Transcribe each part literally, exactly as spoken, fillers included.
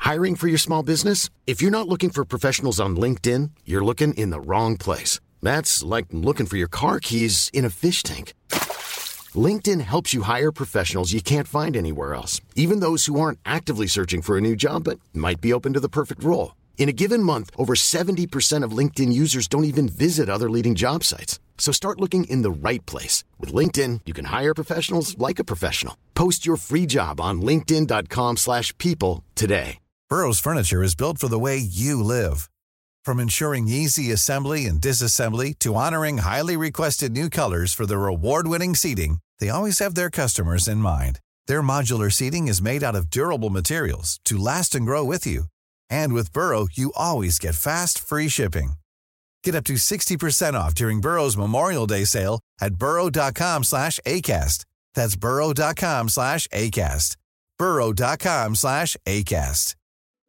Hiring for your small business? If you're not looking for professionals on LinkedIn, you're looking in the wrong place. That's like looking for your car keys in a fish tank. LinkedIn helps you hire professionals you can't find anywhere else, even those who aren't actively searching for a new job but might be open to the perfect role. In a given month, over seventy percent of LinkedIn users don't even visit other leading job sites. So start looking in the right place. With LinkedIn, you can hire professionals like a professional. Post your free job on linkedin.com slash people today. Burrow's furniture is built for the way you live. From ensuring easy assembly and disassembly to honoring highly requested new colors for their award-winning seating, they always have their customers in mind. Their modular seating is made out of durable materials to last and grow with you. And with Burrow, you always get fast, free shipping. Get up to sixty percent off during Burrow's Memorial Day sale at burrow.com slash ACAST. That's burrow.com slash ACAST. burrow.com slash ACAST.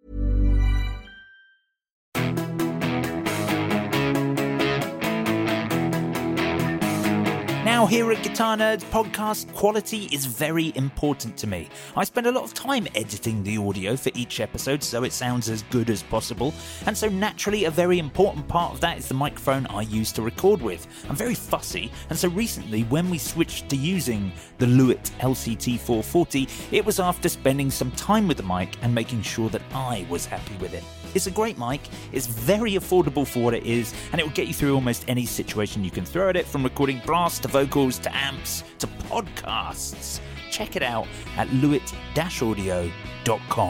Now, here at Guitar Nerds Podcast, quality is very important to me. I spend a lot of time editing the audio for each episode so it sounds as good as possible, and so naturally a very important part of that is the microphone I use to record with. I'm very fussy, and so recently when we switched to using the Lewitt L C T four forty, it was after spending some time with the mic and making sure that I was happy with it. It's a great mic, it's very affordable for what it is, and it will get you through almost any situation you can throw at it, from recording brass to vocals to amps to podcasts. Check it out at lewitt dash audio dot com.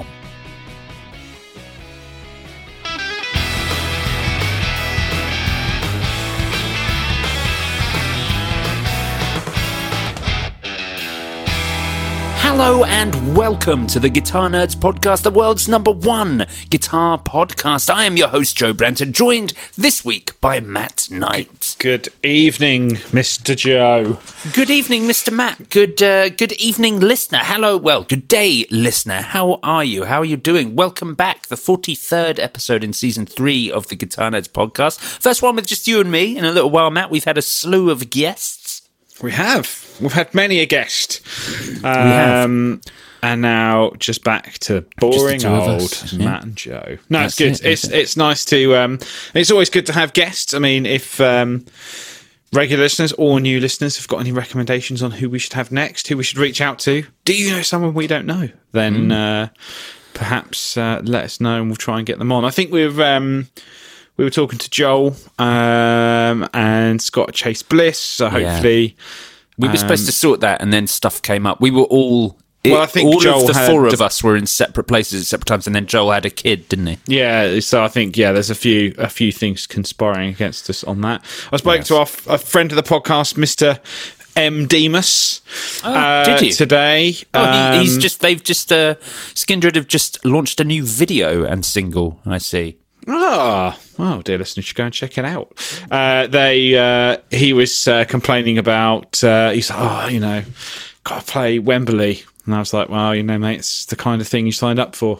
Hello and welcome to the Guitar Nerds Podcast, the world's number one guitar podcast. I am your host, Joe Branton, joined this week by Matt Knight. Good evening, Mister Joe. Good evening, Mister Matt. Good uh, good evening, listener. Hello, well, good day, listener. How are you? How are you doing? Welcome back, the forty-third episode in season three of the Guitar Nerds Podcast. First one with just you and me. In a little while, Matt, we've had a slew of guests. We have. We've had many a guest. Um, we have. And now just back to boring old us, Matt yeah. and Joe. No, That's it's good. it, it's it. it's nice to... Um, it's always good to have guests. I mean, if um, regular listeners or new listeners have got any recommendations on who we should have next, who we should reach out to, do you know someone we don't know? Then mm. uh, perhaps uh, let us know and we'll try and get them on. I think we've... Um, We were talking to Joel um, and Scott Chase Bliss, so hopefully... Yeah. We were um, supposed to sort that, and then stuff came up. We were all... Well, I think all Joel of the had four the- of us were in separate places at separate times, and then Joel had a kid, didn't he? Yeah, so I think, yeah, there's a few a few things conspiring against us on that. I spoke Yes. to our, a friend of the podcast, Mister M. Demas, Oh, uh, did you? today. Oh, he, he's Um, just... They've just... Uh, Skindred have just launched a new video and single, I see. Ah, well, dear listeners, you should go and check it out. Uh, they, uh, he was uh, complaining about, uh, he's like, oh, you know, got to play Wembley. And I was like, well, you know, mate, it's the kind of thing you signed up for.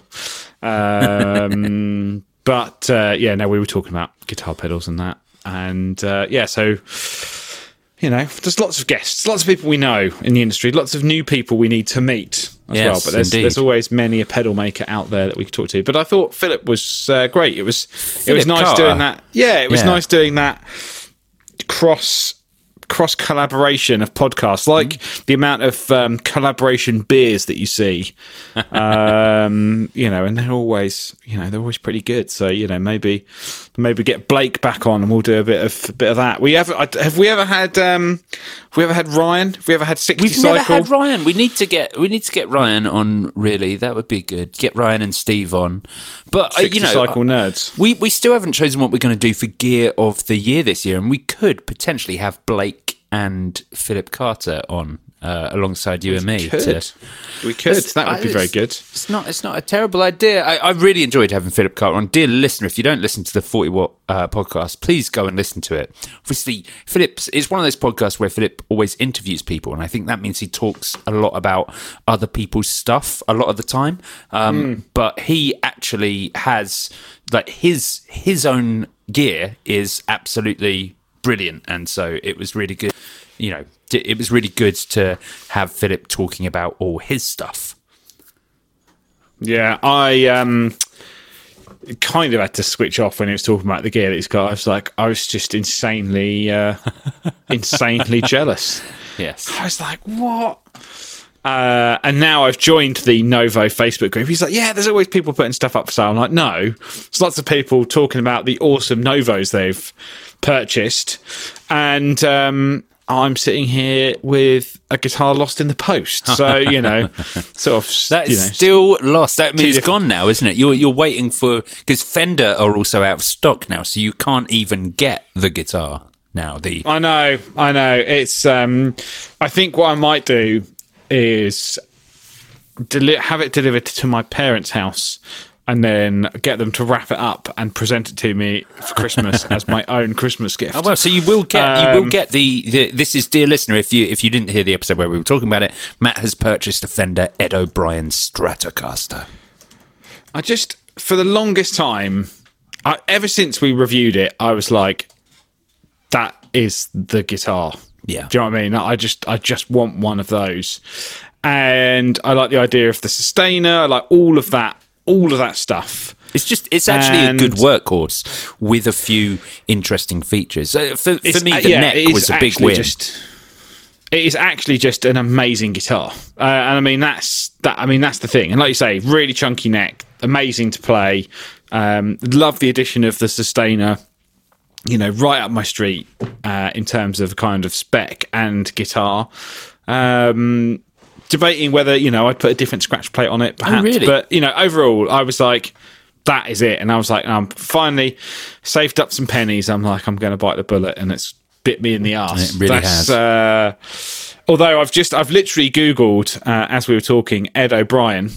Um, but, uh, yeah, no, we were talking about guitar pedals and that. And, uh, yeah, so... You know, there's lots of guests, lots of people we know in the industry, lots of new people we need to meet as Yes, well. But there's, indeed. there's always many a pedal maker out there that we could talk to. But I thought Philip was uh, great. It was it was Philip nice Carter. doing that. Yeah, it was Yeah. nice doing that cross cross collaboration of podcasts, like Mm. the amount of um, collaboration beers that you see. um, you know, and they're always you know they're always pretty good. So you know maybe maybe get Blake back on and we'll do a bit of a bit of that. We have have we ever had um, have we ever had Ryan? Have we ever had sixty We've Cycle? never had Ryan. We need to get we need to get Ryan on. Really, that would be good. Get Ryan and Steve on. But uh, sixty you know, Cycle nerds. we we still haven't chosen what we're going to do for Gear of the Year this year, and we could potentially have Blake and Philip Carter on uh, alongside you and me. Could. to- We could. It's- That would be I- very it's- good. It's not. It's not a terrible idea. I, I really enjoyed having Philip Carter on. Dear listener, if you don't listen to the forty Watt uh, podcast, please go and listen to it. Obviously, Philip's it's one of those podcasts where Philip always interviews people, and I think that means he talks a lot about other people's stuff a lot of the time. Um, Mm. But he actually has like his his own gear is absolutely brilliant, and so it was really good. You know, it was really good to have Philip talking about all his stuff. Yeah, I um, kind of had to switch off when he was talking about the gear that he's got. I was like, I was just insanely, uh, insanely jealous. Yes. I was like, what? Uh, and now I've joined the Novo Facebook group. He's like, yeah, there's always people putting stuff up for sale. I'm like, no. There's lots of people talking about the awesome Novos they've purchased. And um, I'm sitting here with a guitar lost in the post. So, you know, sort of... That's you know, still lost. That means it's different- gone now, isn't it? You're, you're waiting for... Because Fender are also out of stock now, so you can't even get the guitar now. The I know, I know. It's... Um, I think what I might do is deli- have it delivered to my parents' house and then get them to wrap it up and present it to me for Christmas as my own Christmas gift. Oh well, so you will get Um, you will get the, the this is, dear listener, if you if you didn't hear the episode where we were talking about it, Matt has purchased a Fender Ed O'Brien Stratocaster. I just, for the longest time, I, ever since we reviewed it, I was like, that is the guitar. Yeah. Do you know what I mean? I just I just want one of those. And I like the idea of the sustainer, I like all of that, all of that stuff. It's just it's actually And- a good workhorse with a few interesting features. Uh, for for It's- me, uh, the yeah, neck it is was a big actually win. Just, it is actually just an amazing guitar, uh, and I mean that's that. I mean that's the thing. And like you say, really chunky neck, amazing to play. Um, love the addition of the sustainer. You know, right up my street uh, in terms of kind of spec and guitar. Um, debating whether, you know, I'd put a different scratch plate on it, perhaps. really? But, you know, overall, I was like, that is it. And I was like, I'm finally saved up some pennies. I'm like, I'm going to bite the bullet, and it's bit me in the arse. It really That's, has. Uh, although I've just, I've literally Googled, uh, as we were talking, Ed O'Brien,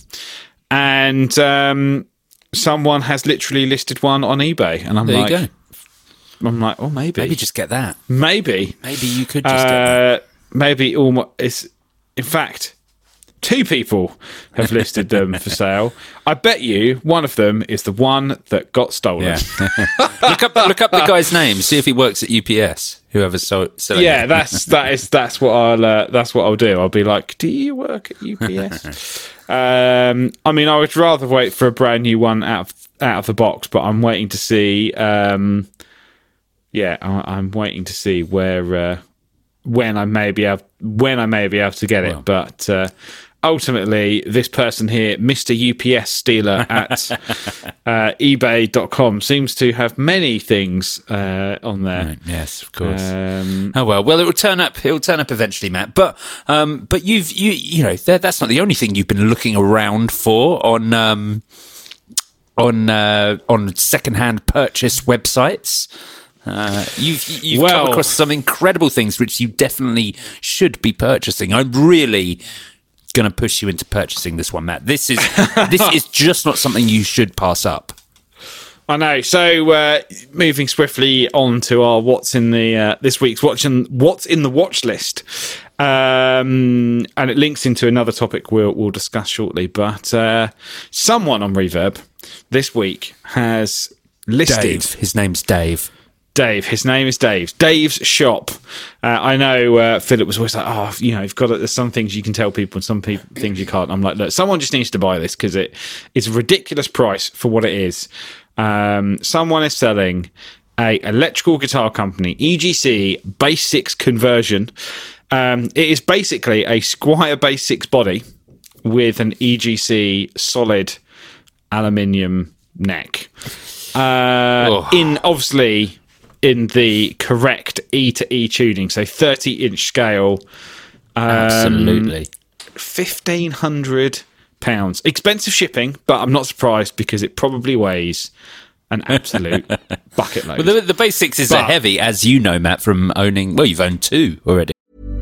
and um, someone has literally listed one on eBay. And I'm There like, you go. I'm like, oh, maybe, Maybe just get that. maybe, Maybe you could just get that. uh, maybe almost. It's, in fact, two people have listed them for sale. I bet you one of them is the one that got stolen. Yeah. look up look up the guy's name. See if he works at U P S. Whoever's so selling Yeah, it. that's that is that's what I'll uh, that's what I'll do. I'll be like, "Do you work at U P S?" um, I mean, I would rather wait for a brand new one out of out of the box, but I'm waiting to see. Um, yeah, I, I'm waiting to see where uh, when I may be able when I may be able to get it. Well. But uh, ultimately, this person here, Mister U P S Stealer at uh, eBay dot com, seems to have many things uh, on there. Right, yes, of course. Um, Oh well, well it will turn up. It will turn up eventually, Matt. But um, but you've you you know that, that's not the only thing you've been looking around for on um on uh, on secondhand purchase websites. Uh, you've you've Well- come across some incredible things which you definitely should be purchasing. I'm really going to push you into purchasing this one, Matt. This is this is just not something you should pass up. I know. So, uh, moving swiftly on to our what's in the uh, this week's watch and what's in the watch list, um, and it links into another topic we'll we'll discuss shortly. But uh, someone on Reverb this week has listed Dave, his name's Dave. Dave. His name is Dave. Dave's shop. Uh, I know uh, Philip was always like, oh, you know, you've got to, there's some things you can tell people and some people, things you can't. I'm like, look, someone just needs to buy this because it it's a ridiculous price for what it is. Um, someone is selling a electrical guitar company, E G C Bass six conversion. Um, it is basically a Squier Bass six body with an E G C solid aluminium neck. Uh, Oh. in obviously in the correct E to E tuning, so thirty inch scale, Absolutely. fifteen hundred pounds. Expensive shipping, but I'm not surprised because it probably weighs an absolute bucket load. Well, the, the basics is But- a heavy, as you know, Matt, from owning. Well, you've owned two already.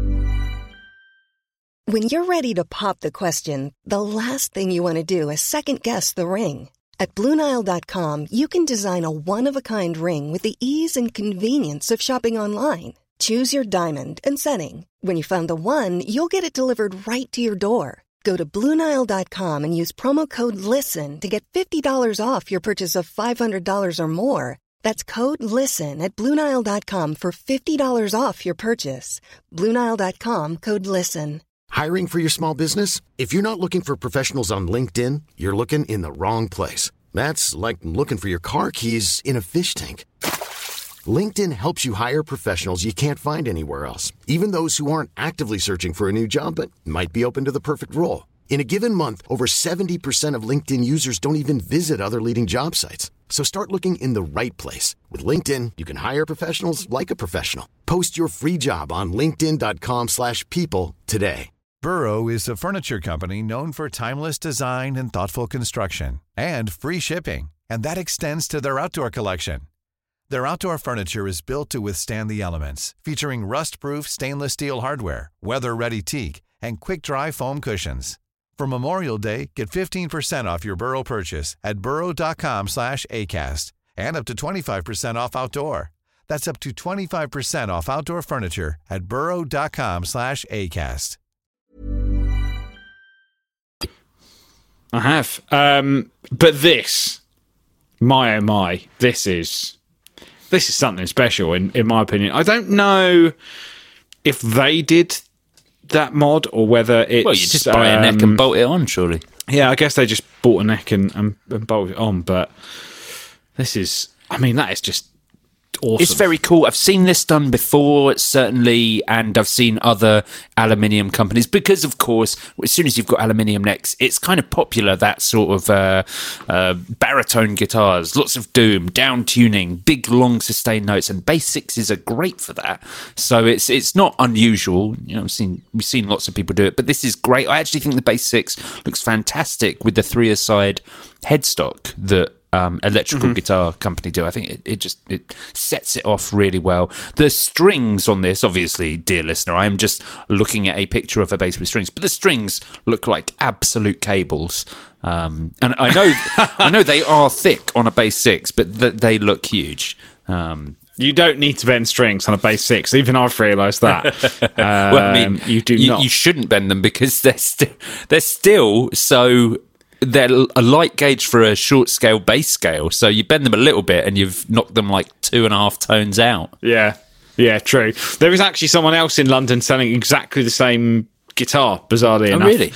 When you're ready to pop the question, the last thing you want to do is second-guess the ring. At Blue Nile dot com, you can design a one-of-a-kind ring with the ease and convenience of shopping online. Choose your diamond and setting. When you find the one, you'll get it delivered right to your door. Go to Blue Nile dot com and use promo code LISTEN to get fifty dollars off your purchase of five hundred dollars or more. That's code LISTEN at Blue Nile dot com for fifty dollars off your purchase. Blue Nile dot com, code LISTEN. Hiring for your small business? If you're not looking for professionals on LinkedIn, you're looking in the wrong place. That's like looking for your car keys in a fish tank. LinkedIn helps you hire professionals you can't find anywhere else, even those who aren't actively searching for a new job but might be open to the perfect role. In a given month, over seventy percent of LinkedIn users don't even visit other leading job sites. So start looking in the right place. With LinkedIn, you can hire professionals like a professional. Post your free job on linkedin.com slash people today. Burrow is a furniture company known for timeless design and thoughtful construction and free shipping, and that extends to their outdoor collection. Their outdoor furniture is built to withstand the elements, featuring rust-proof stainless steel hardware, weather-ready teak, and quick-dry foam cushions. For Memorial Day, get fifteen percent off your Burrow purchase at burrow.com slash ACAST and up to twenty-five percent off outdoor. That's up to twenty-five percent off outdoor furniture at burrow.com slash ACAST. I have. Um, but this, my oh my, this is... This is something special, in, in my opinion. I don't know if they did that mod or whether it's... Well, you just buy um, a neck and bolt it on, surely. Yeah, I guess they just bought a neck and, and, and bolted it on, but this is... I mean, that is just awesome. It's very cool. I've seen this done before, certainly, and I've seen other aluminium companies because, of course, as soon as you've got aluminium necks, it's kind of popular, that sort of uh, uh, baritone guitars, lots of doom, down tuning, big, long sustained notes, and bass sixes are great for that. So it's it's not unusual. You know, I've seen, we've seen lots of people do it, but this is great. I actually think the bass six looks fantastic with the three-a-side headstock that Um, electrical mm-hmm. guitar company do. I think it, it just it sets it off really well. The strings on this, obviously, dear listener, I am just looking at a picture of a bass with strings, but the strings look like absolute cables. Um, and I know, I know they are thick on a bass six, but th- they look huge. Um, You don't need to bend strings on a bass six. Even I've realised that. um, well, I mean, you do you, not. You shouldn't bend them because they're still they're still so. They're a light gauge for a short scale bass scale, so you bend them a little bit and you've knocked them like two and a half tones out. Yeah, yeah, true. There is actually someone else in London selling exactly the same guitar, bizarrely oh, enough. Really?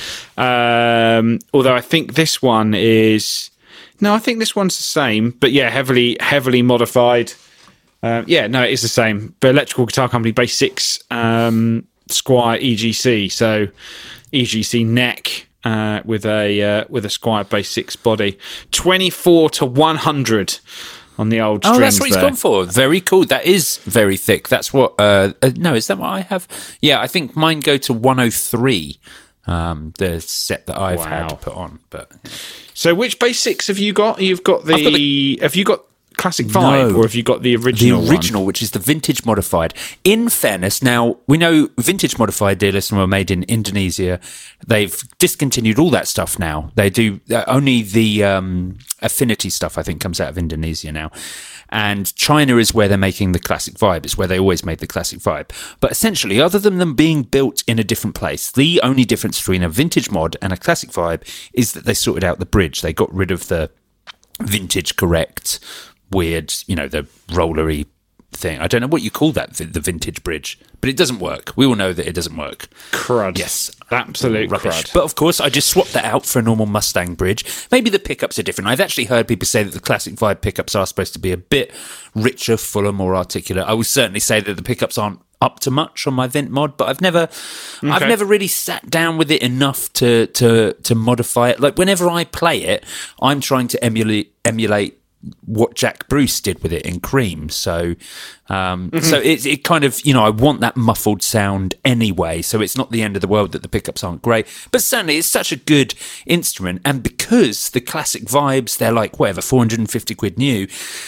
Um, although I think this one is... No, I think this one's the same, but yeah, heavily heavily modified. Um, yeah, no, it is the same. But electrical guitar company, bass six, um, Squier E G C, so E G C neck... Uh, with a uh, with a Squier bass six body, twenty-four to one hundred on the old strings. Oh, that's what he's there. gone for. Very cool. That is very thick. That's what. Uh, uh, no, is that what I have? Yeah, I think mine go to one oh three. Um, the set that I've Wow. had put on. But so, which bass six have you got? You've got the. got the have you got Classic Vibe, No. or have you got the original? The original, one? which is the vintage modified. In fairness, now we know vintage modified, dear listener, were made in Indonesia. They've discontinued all that stuff now. They do uh, only the um, Affinity stuff, I think, comes out of Indonesia now. And China is where they're making the Classic Vibe. It's where they always made the Classic Vibe. But essentially, other than them being built in a different place, the only difference between a vintage mod and a Classic Vibe is that they sorted out the bridge. They got rid of the vintage correct, weird, you know, the rollery thing. I don't know what you call that, the vintage bridge, but it doesn't work. We all know that it doesn't work. Crud. Yes. Absolute Rubbish. crud. But of course, I just swapped that out for a normal Mustang bridge. Maybe the pickups are different. I've actually heard people say that the Classic Vibe pickups are supposed to be a bit richer, fuller, more articulate. I would certainly say that the pickups aren't up to much on my Vent mod, but I've never okay. I've never really sat down with it enough to to to modify it. Like whenever I play it, I'm trying to emulate emulate what Jack Bruce did with it in Cream. So um, mm-hmm. so it, it kind of, you know, I want that muffled sound anyway, so it's not the end of the world that the pickups aren't great. But certainly it's such a good instrument, and because the Classic Vibes, they're like, whatever, four hundred fifty quid new,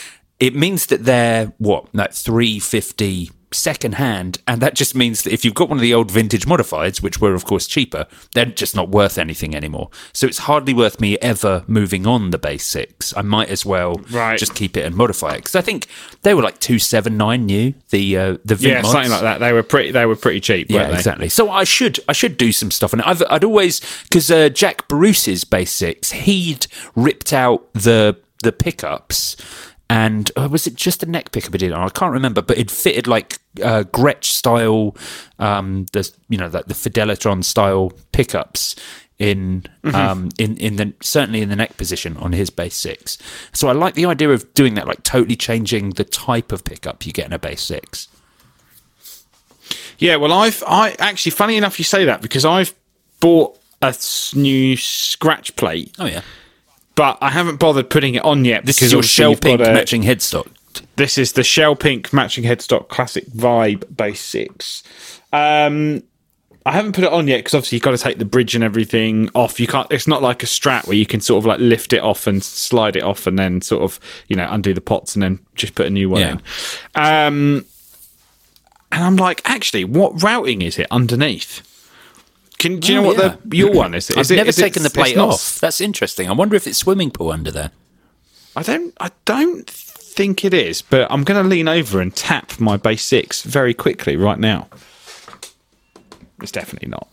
it means that they're, what, like three fifty second hand, and that just means that if you've got one of the old vintage modifieds, which were of course cheaper, they're just not worth anything anymore. So it's hardly worth me ever moving on the bass six. I might as well right. just keep it and modify it, because I think they were like two seven nine new, the uh, the Vint yeah mods. Something like that. They were pretty they were pretty cheap, weren't yeah they? Exactly. So I should I should do some stuff on it. I've, I'd always, because uh, Jack Bruce's bass six, he'd ripped out the the pickups and uh, was it just a neck pickup it did? I can't remember, but it fitted like uh, Gretsch style, um, the you know like the Fidelitron style pickups in mm-hmm. um, in in the certainly in the neck position on his Bass six. So I like the idea of doing that, like totally changing the type of pickup you get in a Bass six. Yeah, well, I've I actually, funny enough, you say that because I've bought a new scratch plate. Oh yeah, but I haven't bothered putting it on yet. This because is your shell pink a, matching headstock. This is the shell pink matching headstock classic vibe Bass six. Um, I haven't put it on yet because obviously you've got to take the bridge and everything off. You can't. It's not like a Strat where you can sort of like lift it off and slide it off and then sort of you know undo the pots and then just put a new one yeah. in. Um, and I'm like, actually, what routing is it underneath? Can do you oh, know what yeah. the your one is? Is I've it, never is taken it, the plate not, off. That's interesting. I wonder if it's swimming pool under there. I don't. I don't think it is, but I'm going to lean over and tap my Bass six very quickly right now. It's definitely not.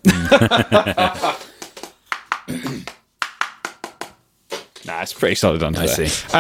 Nah, it's pretty solid under I there. see.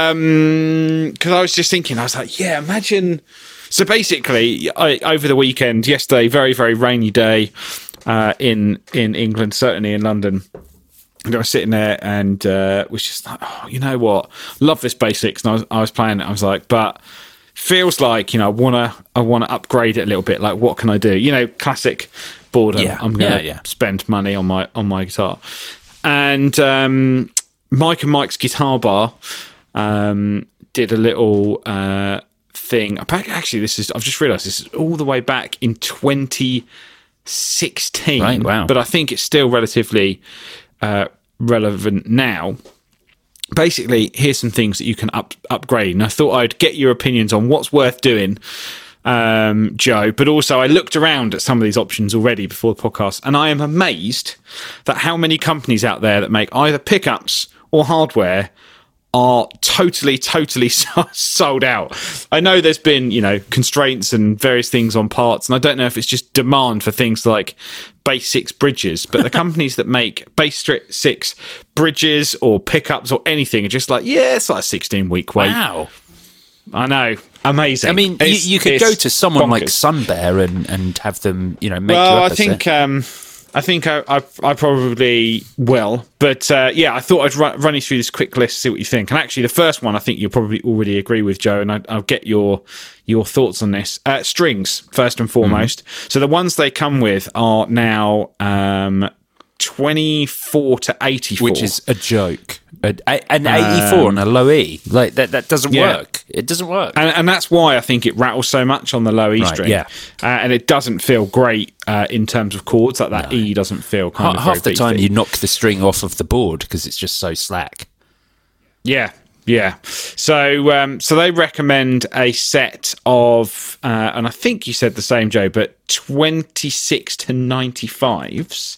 Um, because I was just thinking, I was like, yeah, imagine. So basically, I, over the weekend, yesterday, very very rainy day uh, in in England, certainly in London. And I was sitting there and uh, was just like, oh, you know what? Love this Bass six. And I was I was playing it. I was like, but. Feels like, you know, I wanna I wanna upgrade it a little bit. Like, what can I do? You know, classic boredom. Yeah, I'm gonna yeah, yeah. spend money on my on my guitar. And um, Mike and Mike's Guitar Bar um, did a little uh, thing. Actually, this is I've just realised this is all the way back in twenty sixteen. Right, wow. But I think it's still relatively uh, relevant now. Basically, here's some things that you can up, upgrade. And I thought I'd get your opinions on what's worth doing, um, Joe. But also, I looked around at some of these options already before the podcast, and I am amazed that how many companies out there that make either pickups or hardware are totally, totally sold out. I know there's been, you know, constraints and various things on parts, and I don't know if it's just demand for things like Bass six bridges, but the companies that make Bass six bridges or pickups or anything are just like, yeah, it's like a sixteen week wait. Wow. I know. Amazing. I mean, you, you could go to someone bonkers. like Sunbear and, and have them, you know, make well, you up I think, um, I think I, I, I probably will. But uh, yeah, I thought I'd run, run you through this quick list, see what you think. And actually, the first one I think you'll probably already agree with, Joe, and I, I'll get your your thoughts on this. Uh, strings, first and foremost. Mm. So the ones they come with are now um, twenty-four to eighty-four. Which is a joke. An eighty-four um, on a low E. Like that, that doesn't yeah. work. It doesn't work. And, and that's why I think it rattles so much on the low E right, string. Yeah. Uh, and it doesn't feel great uh, in terms of chords. Like that no. E doesn't feel kind Half of Half the beefy. time you knock the string off of the board because it's just so slack. Yeah. Yeah. So um, so they recommend a set of, uh, and I think you said the same, Joe, but twenty-six to ninety-fives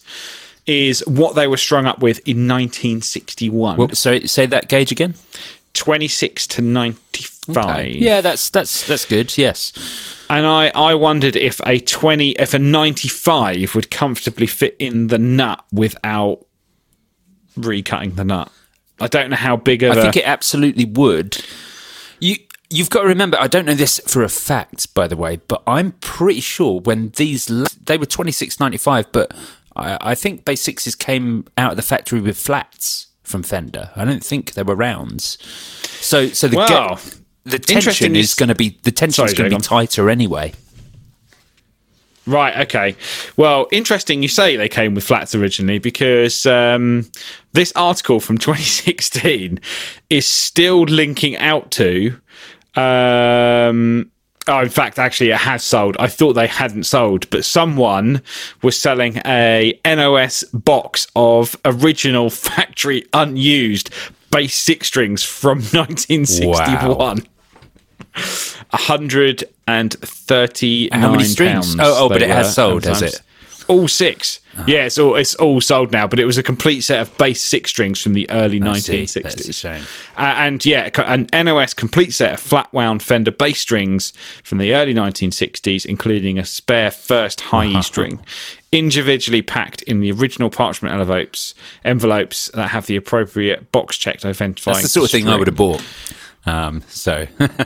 is what they were strung up with in nineteen sixty-one. Well, so say that gauge again. twenty-six to ninety-five. Okay. Yeah, that's that's that's good. Yes. And I, I wondered if a twenty, if a ninety-five would comfortably fit in the nut without recutting the nut. I don't know how big of I a... think it absolutely would. You you've got to remember. I don't know this for a fact, by the way, but I'm pretty sure when these they were twenty-six ninety-five, but I, I think Bass sixes came out of the factory with flats from Fender. I don't think they were rounds. So so the well, get, the tension is going to be the tension is going to be tighter anyway. Right, okay. Well, interesting you say they came with flats originally because um, this article from twenty sixteen is still linking out to... Um, oh, in fact, actually, it has sold. I thought they hadn't sold, but someone was selling a N O S box of original factory unused Bass six strings from nineteen sixty-one. Wow. one hundred thirty-nine How many strings? Pounds oh, oh but it were, has sold, has it? All six. Oh. Yeah, it's all it's all sold now. But it was a complete set of Bass six strings from the early nineteen sixties. That's a shame. Uh, and yeah, an N O S complete set of flat wound Fender bass strings from the early nineteen sixties, including a spare first high E string, individually packed in the original parchment envelopes envelopes that have the appropriate box checked identifying. That's the sort of thing I would have bought. Um, so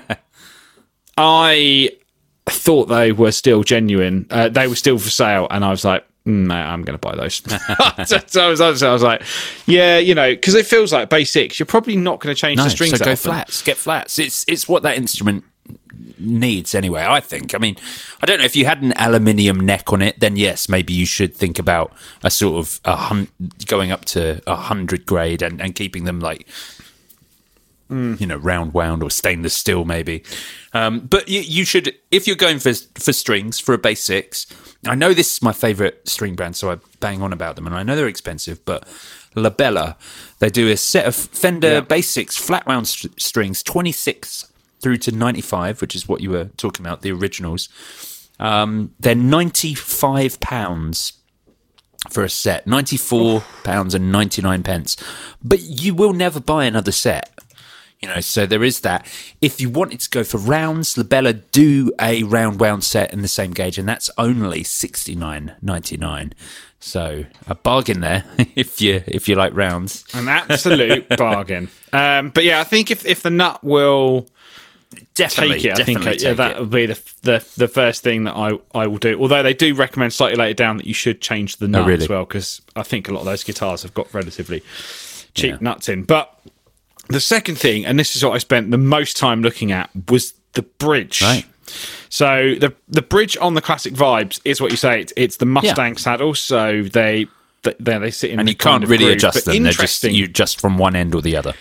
I thought they were still genuine. Uh, they were still for sale, and I was like, mm, mate, I'm going to buy those. so, so I, was, I was like, yeah, you know, because it feels like basics. You're probably not going to change no, the strings. So go often. flats, get flats. It's it's what that instrument needs anyway, I think. I mean, I don't know, if you had an aluminium neck on it, then yes, maybe you should think about a sort of a hun- going up to a hundred grade and, and keeping them like, mm. you know, round wound or stainless steel maybe. Um, but you, you should, if you're going for for strings for a bass six, I know this is my favourite string brand, so I bang on about them, and I know they're expensive, but La Bella, they do a set of Fender yeah. bass six flat wound st- strings, twenty-six through to ninety-five, which is what you were talking about, the originals. Um, they're ninety-five pounds for a set, ninety-four pounds and ninety-nine pence. But you will never buy another set. You know, so there is that. If you wanted to go for rounds, La Bella do a round wound set in the same gauge, and that's only sixty-nine ninety-nine. So a bargain there if you if you like rounds. An absolute bargain. Um, but yeah, I think if, if the nut will definitely take it, I think definitely yeah, that will be the, the the first thing that I, I will do. Although they do recommend slightly later down that you should change the nut oh, really? as well, because I think a lot of those guitars have got relatively cheap yeah. nuts in. But the second thing, and this is what I spent the most time looking at, was the bridge. Right. So the the bridge on the Classic Vibes is what you say. It's, it's the Mustang yeah. saddle. So they they, they sit in, and the you can't kind of really groove. adjust But them. They're just interesting. you just from one end or the other.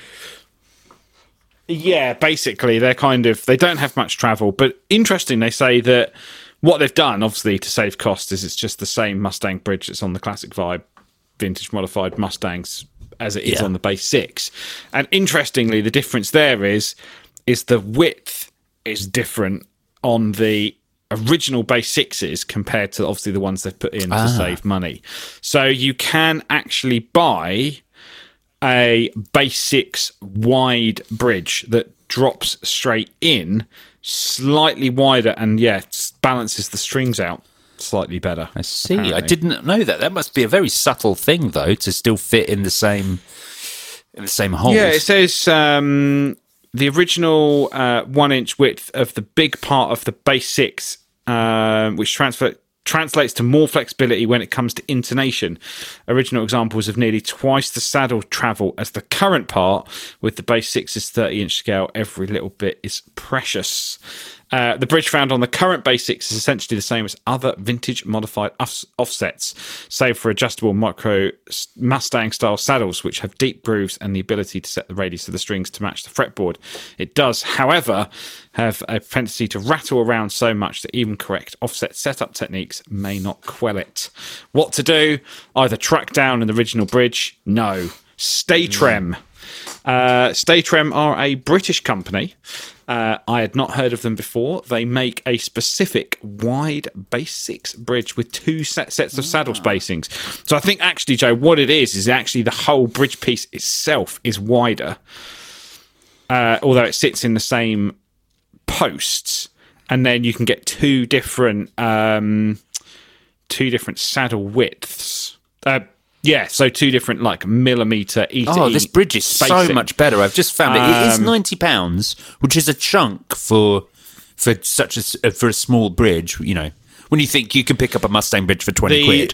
Yeah, basically, they're kind of they don't have much travel. But interesting, they say that what they've done, obviously, to save cost, is it's just the same Mustang bridge that's on the Classic Vibe vintage modified Mustangs as it is Yeah. on the Bass six. And interestingly, the difference there is is the width is different on the original Bass sixes compared to obviously the ones they've put in Ah. to save money. So you can actually buy a Bass six wide bridge that drops straight in, slightly wider, and yeah, balances the strings out slightly better. I see. apparently. I didn't know that. That must be a very subtle thing, though, to still fit in the same in the same holes. Yeah, it says um, the original uh, one inch width of the big part of the Bass six, um, which transfer. translates to more flexibility when it comes to intonation. Original examples of nearly twice the saddle travel as the current part. With the Bass six's thirty inch scale, every little bit is precious. Uh, the bridge found on the current Bass six is essentially the same as other vintage modified off- offsets, save for adjustable micro Mustang-style saddles, which have deep grooves and the ability to set the radius of the strings to match the fretboard. It does, however, have a propensity to rattle around so much that even correct offset setup techniques may not quell it. What to do? Either track down an original bridge? No. Staytrem. Uh, Staytrem are a British company. Uh, I had not heard of them before. They make a specific wide Bass six bridge with two set sets of saddle spacings. So I think actually, Joe, what it is is actually the whole bridge piece itself is wider, uh, although it sits in the same posts, and then you can get two different um, two different saddle widths. Uh, Yeah, so two different like millimeter E to E. Oh, this bridge is spacing. so much better. I've just found it. It is Um, ninety pounds, which is a chunk for for such a for a small bridge. You know, when you think you can pick up a Mustang bridge for twenty The- quid.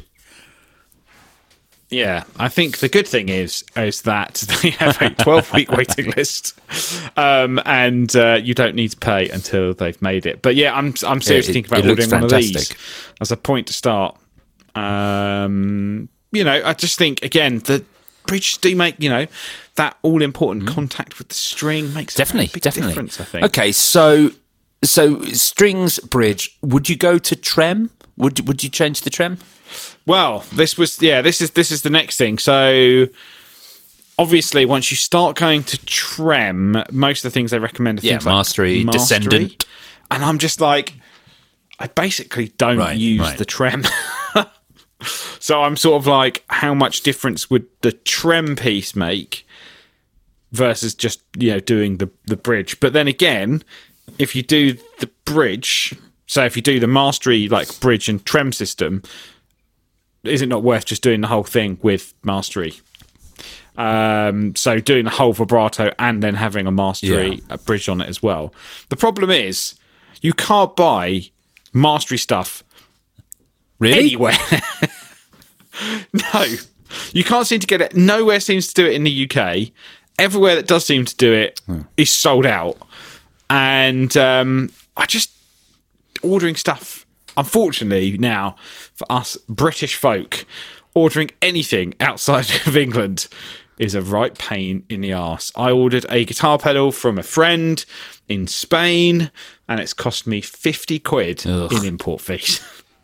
Yeah, I think the good thing is is that they have a twelve week waiting list, um, and uh, you don't need to pay until they've made it. But yeah, I'm I'm seriously it- thinking about it looks ordering one of these fantastic. as a point to start. Um, you know, I just think again the bridges do make you know that all important contact with the string makes a very Definitely, big definitely. difference. I think. Okay, so so strings bridge. Would you go to trem? Would would you change the trem? Well, this was yeah. This is this is the next thing. So, obviously, once you start going to trem, most of the things they recommend are Yeah, things like mastery, mastery. descendant. And I'm just like, I basically don't Right, use right. the trem. So I'm sort of like, how much difference would the trem piece make versus just you know doing the the bridge? But then again, if you do the bridge, so if you do the mastery like bridge and trem system, is it not worth just doing the whole thing with mastery? Um, so doing the whole vibrato and then having a Mastery Yeah. a bridge on it as well. The problem is you can't buy Mastery stuff Really? anywhere. No, you can't seem to get it. Nowhere seems to do it in the U K. Everywhere that does seem to do it Hmm. is sold out. And um, I just ordering stuff. Unfortunately, now for us British folk, ordering anything outside of England is a right pain in the arse. I ordered a guitar pedal from a friend in Spain, and it's cost me fifty quid Ugh. in import fees.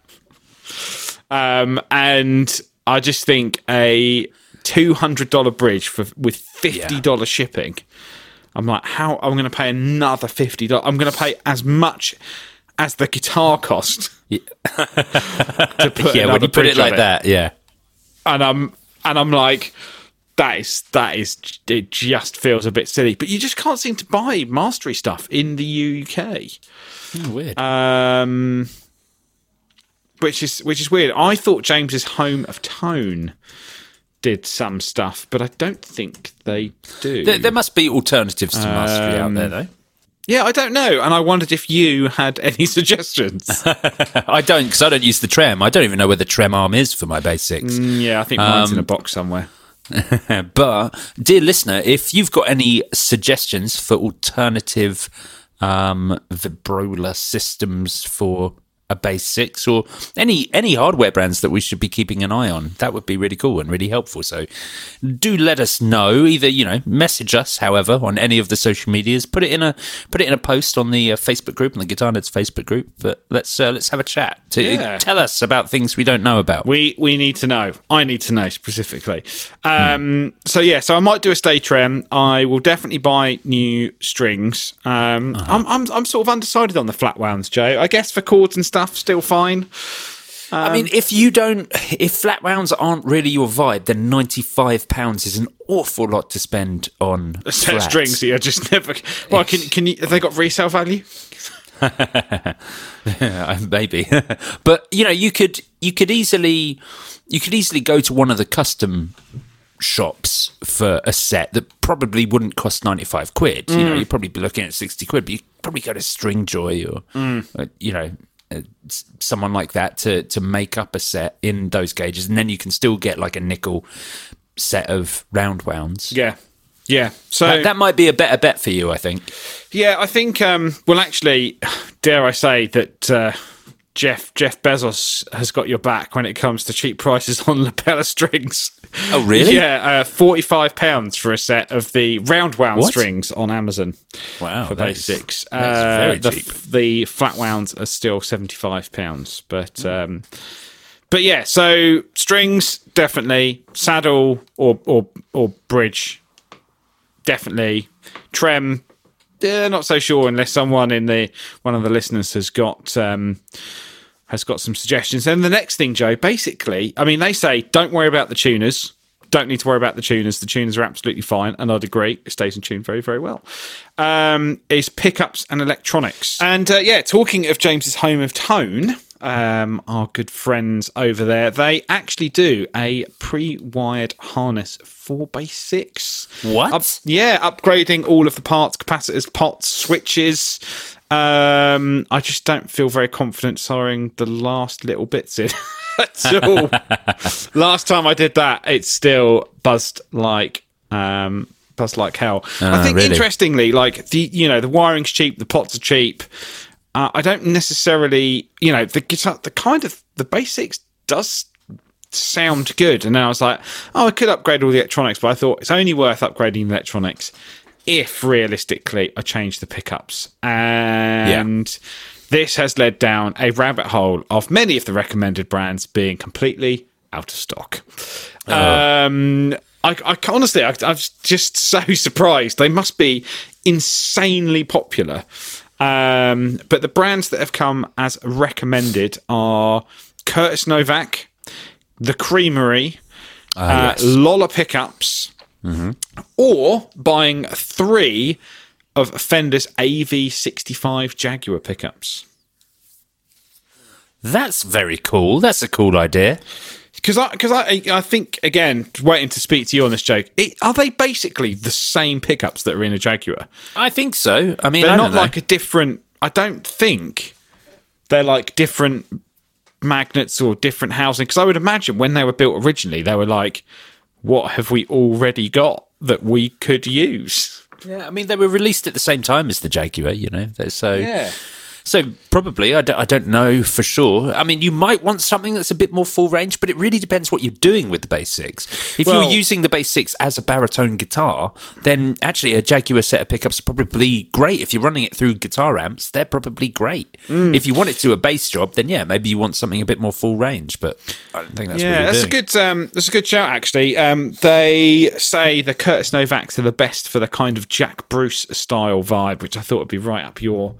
um, and I just think a two hundred dollars bridge for with fifty dollars Yeah. shipping. I'm like, how? I'm going to pay another fifty dollars. I'm going to pay as much as the guitar cost Yeah, to put yeah when another you put bridge it like on that, yeah. and I'm and I'm like, that is that is it just feels a bit silly. But you just can't seem to buy Mastery stuff in the U K, Oh, weird. um, which is which is weird. I thought James's Home of Tone did some stuff, but I don't think they do. there, there must be alternatives to Mastery out there, though. Yeah, I don't know, and I wondered if you had any suggestions. I don't, because I don't use the Trem. I don't even know where the Trem arm is for my basics. Yeah, I think mine's Um, in a box somewhere. But, dear listener, if you've got any suggestions for alternative um, vibrola systems for a Bass six or any any hardware brands that we should be keeping an eye on, that would be really cool and really helpful. So do let us know. Either, you know, message us, however, on any of the social medias. Put it in a put it in a post on the uh, Facebook group, on the Guitar Nerds Facebook group. But let's uh, let's have a chat. To Yeah. tell us about things we don't know about. We we need to know. I need to know specifically. Um, So yeah, so I might do a stay trem. I will definitely buy new strings. Um, I'm I'm I'm sort of undecided on the flat wounds, Joe. I guess for chords and stuff, still fine. I mean, if you don't, if flat rounds aren't really your vibe, then ninety-five pounds is an awful lot to spend on A set of flats. strings that you're just never. Well, can can you? Have they got resale value? Yeah, maybe. But you know, you could you could easily you could easily go to one of the custom shops for a set that probably wouldn't cost ninety-five quid. You know, you'd probably be looking at sixty quid, but you would probably go to Stringjoy or uh, you know, uh, s- someone like that to to make up a set in those gauges, and then you can still get like a nickel set of round wounds. Yeah, yeah. So That, that might be a better bet for you, I think. yeah, I think. Um, well, actually, dare I say that uh, Jeff Jeff Bezos has got your back when it comes to cheap prices on lapella strings. Oh, really? Yeah, uh, forty-five pounds for a set of the round wound What? strings on Amazon. Wow, for that Bass is- six. that's Uh, very the, cheap. the flat wounds are still seventy-five pounds, but um, but yeah. So strings definitely, saddle or or or bridge definitely, trem. Yeah, not so sure unless someone in the one of the listeners has got um, has got some suggestions. And the next thing, Joe, basically, I mean, they say don't worry about the tuners. Don't need to worry about the tuners. The tuners are absolutely fine, and I'd agree. It stays in tune very, very well. Um, is pickups and electronics. And uh, yeah, talking of James's Home of Tone, um, our good friends over there, they actually do a pre-wired harness for Bass six. What? Up- yeah, upgrading all of the parts, capacitors, pots, switches. Um, I just don't feel very confident throwing the last little bits in at all. Last time I did that, it still buzzed like um, buzzed like hell. I Ah, think really? interestingly, like the you know the wiring's cheap, the pots are cheap. Uh, I don't necessarily, you know, the guitar, the kind of the basics does sound good. And then I was like, oh, I could upgrade all the electronics, but I thought it's only worth upgrading the electronics if realistically I change the pickups. And this has led down a rabbit hole of many of the recommended brands being completely out of stock. Um, I, I honestly, I, I'm just so surprised. They must be insanely popular. Um, but the brands that have come as recommended are Curtis Novak, The Creamery, uh, yes. Lola Pickups, or buying three of Fender's A V sixty-five Jaguar pickups. That's very cool. That's a cool idea. Because I, because I, I think again, waiting to speak to you on this, joke. It, are they basically the same pickups that are in a Jaguar? I think so. I mean, they're I not don't know. like a different. I don't think they're like different magnets or different housing. Because I would imagine when they were built originally, they were like, "What have we already got that we could use?" Yeah, I mean, they were released at the same time as the Jaguar, you know. So Yeah. So probably, I don't, I don't know for sure. I mean, you might want something that's a bit more full range, but it really depends what you're doing with the Bass six. If Well- you're using the Bass six as a baritone guitar, then actually a Jaguar set of pickups are probably great. If you're running it through guitar amps, they're probably great. Mm. If you want it to do a bass job, then yeah, maybe you want something a bit more full range, but I don't think that's what Yeah, you're that's doing. a good. Um, that's a good shout. Actually, um, they say the Curtis Novaks are the best for the kind of Jack Bruce style vibe, which I thought would be right up your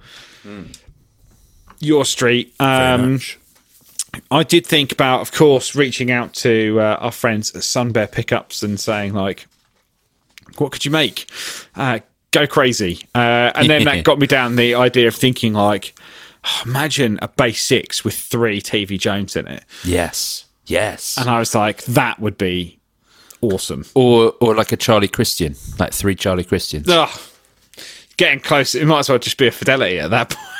your street. Um, I did think about, of course, reaching out to uh, our friends at Sunbear Pickups and saying like, "What could you make? Uh, go crazy!" Uh, and then that got me down the idea of thinking like, oh, imagine a Bass six with three T V Jones in it. Yes, yes. And I was like, that would be awesome. Or or like a Charlie Christian, like three Charlie Christians. Ugh, getting close. It might as well just be a Fidelity at that point.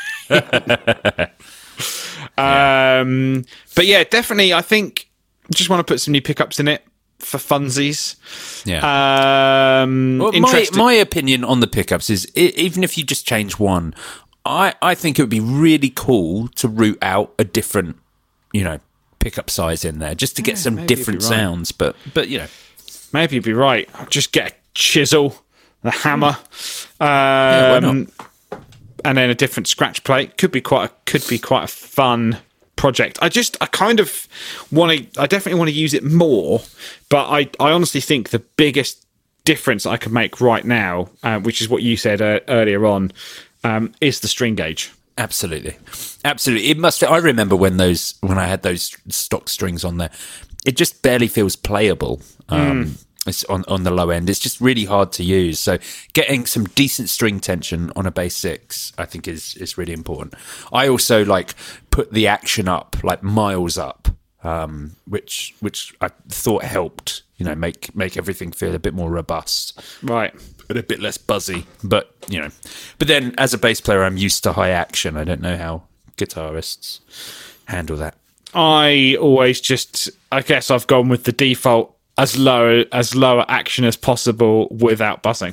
um, but yeah, definitely. I think just want to put some new pickups in it for funsies. Yeah. Um, Well, my, interested- my opinion on the pickups is I even if you just change one, I, I think it would be really cool to root out a different, you know, pickup size in there just to get some maybe you'd different be right. sounds. But, but you know, Maybe you'd be right. I'll just get a chisel, the hammer, why um, not? and then a different scratch plate. Could be quite a, could be quite a fun project. I just I kind of want to. I definitely want to use it more, but I I honestly think the biggest difference I could make right now, uh, which is what you said uh, earlier on, um, is the string gauge. absolutely, absolutely. It must. I remember when those when I had those stock strings on there, it just barely feels playable. Um, It's on, on the low end. It's just really hard to use. So getting some decent string tension on a Bass six, I think, is is really important. I also like put the action up, like miles up, um, which which I thought helped. You know, make make everything feel a bit more robust, Right. but a bit less buzzy. But you know, but then as a bass player, I'm used to high action. I don't know how guitarists handle that. I always just. I guess I've gone with the default. As low as lower action as possible without buzzing.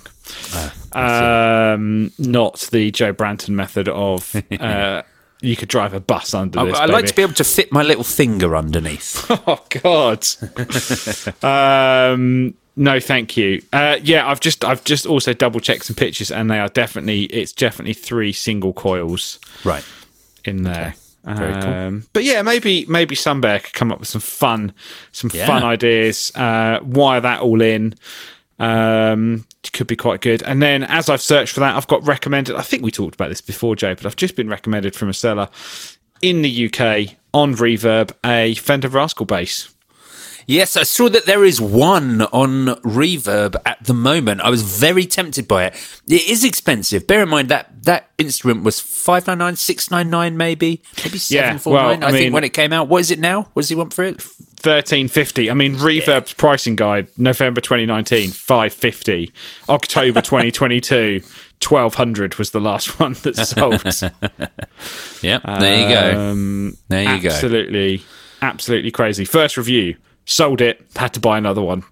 Um, not the Joe Branton method of uh, you could drive a bus under I, this. I like baby. to be able to fit my little finger underneath. Oh God. um, no, thank you. Uh, yeah, I've just I've just also double checked some pictures, and they are definitely it's definitely three single coils Right. in there. Very cool. Um, but yeah, maybe maybe Sunbear could come up with some fun, some Yeah. fun ideas. Uh, wire that all in. Um, could be quite good. And then as I've searched for that, I've got recommended. I think we talked about this before, Joe, but I've just been recommended from a seller in the U K on Reverb a Fender Rascal bass. Yes, I saw that there is one on Reverb at the moment. I was very tempted by it. It is expensive. Bear in mind that that instrument was five ninety nine, six ninety nine, maybe, maybe seven forty nine. well, I I, think mean- when it came out. What is it now? What does he want for it? thirteen fifty. I mean, Reverb's pricing guide, November twenty nineteen, five fifty. October twenty twenty-two, twelve hundred was the last one that sold. Yeah, there you go. Um, There you go. absolutely, absolutely crazy. First review, sold it, had to buy another one.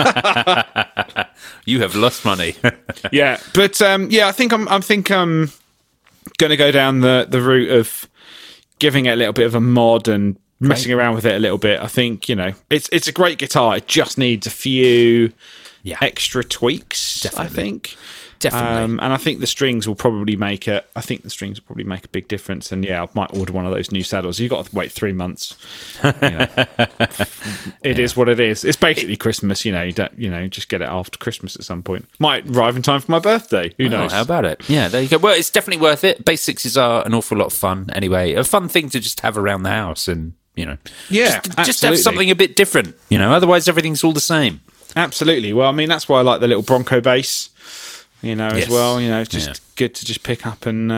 You have lost money. Yeah, but um, yeah, I think I'm. I think I'm going to go down the the route of giving it a little bit of a mod and messing around with it a little bit. I think you know it's it's a great guitar. It just needs a few Yeah. extra tweaks. I Definitely. think. Definitely. Um, and I think the strings will probably make a. I think the strings will probably make a big difference. And yeah, I might order one of those new saddles. You've got to wait three months. You know. It is what it is. It's basically Christmas. You know, you don't. You know, just get it after Christmas at some point. Might arrive in time for my birthday. Who Oh, knows? how about it? Yeah, there you go. Well, it's definitely worth it. Bass sixes are an awful lot of fun anyway. A fun thing to just have around the house and, you know, Yeah, just, just have absolutely. something a bit different, you know, otherwise everything's all the same. Absolutely. Well, I mean, that's why I like the little Bronco bass. You know, Yes. as well. You know, it's just Yeah. good to just pick up and uh,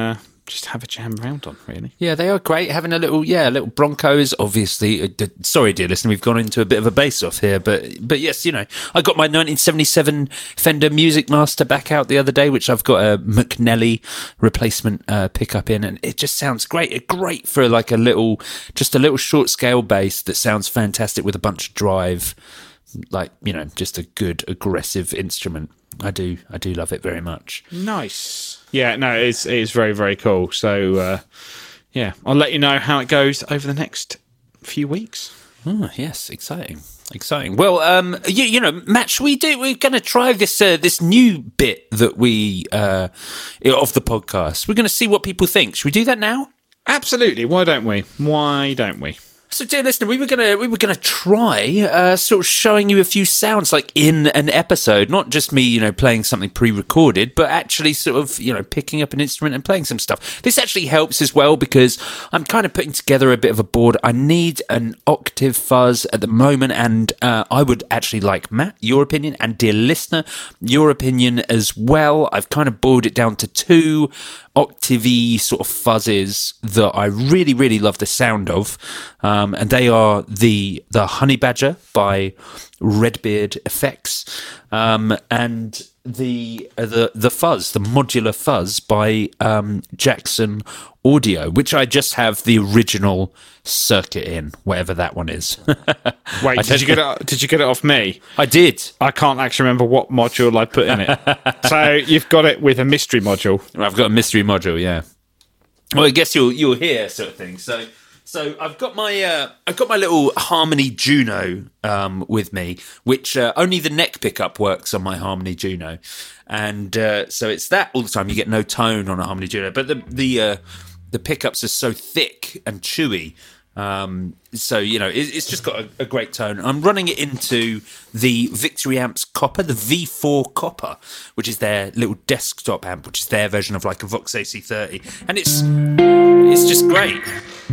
just have a jam round on, really. Yeah, they are great. Having a little, yeah, a little Broncos, obviously. Uh, d- sorry, dear listener, we've gone into a bit of a base-off here, but but yes, you know, I got my nineteen seventy-seven Fender Music Master back out the other day, which I've got a McNelly replacement uh, pickup in, and it just sounds great. It's great for like a little, just a little short-scale bass that sounds fantastic with a bunch of drive, like, you know, just a good, aggressive instrument. I do, I do love it very much. Nice. Yeah, no, it's it is very, very cool. So, uh, yeah, I'll let you know how it goes over the next few weeks. Oh, yes, exciting, exciting. Well, um, you, you know, Matt, should we do? We're going to try this uh, this new bit that we uh, of the podcast. We're going to see what people think. Should we do that now? Absolutely. Why don't we? Why don't we? So, dear listener, we were gonna we were gonna try uh, sort of showing you a few sounds like in an episode, not just me, you know, playing something pre-recorded, but actually sort of, you know, picking up an instrument and playing some stuff. This actually helps as well because I'm kind of putting together a bit of a board. I need an octave fuzz at the moment, and uh, I would actually like, Matt, your opinion, and dear listener, your opinion as well. I've kind of boiled it down to two octavey sort of fuzzes that I really, really love the sound of, um, and they are the the Honey Badger by Redbeard Effects, um, and the uh, the the fuzz, the modular fuzz by um, Jackson Audio, which I just have the original circuit in, whatever that one is. Wait, did you get it? Did you get it off me? I did. I can't actually remember what module I put in it. So you've got it with a mystery module. I've got a mystery module, yeah. Well, I guess you'll you'll hear sort of thing. So, so I've got my uh, I've got my little Harmony Juno um, with me, which uh, only the neck pickup works on my Harmony Juno, and uh, so it's that all the time. You get no tone on a Harmony Juno, but the the uh, the pickups are so thick and chewy. Um, so, you know, it, it's just got a, a great tone. I'm running it into the Victory Amps Copper, the V four Copper, which is their little desktop amp, which is their version of like a Vox A C thirty. And it's it's just great.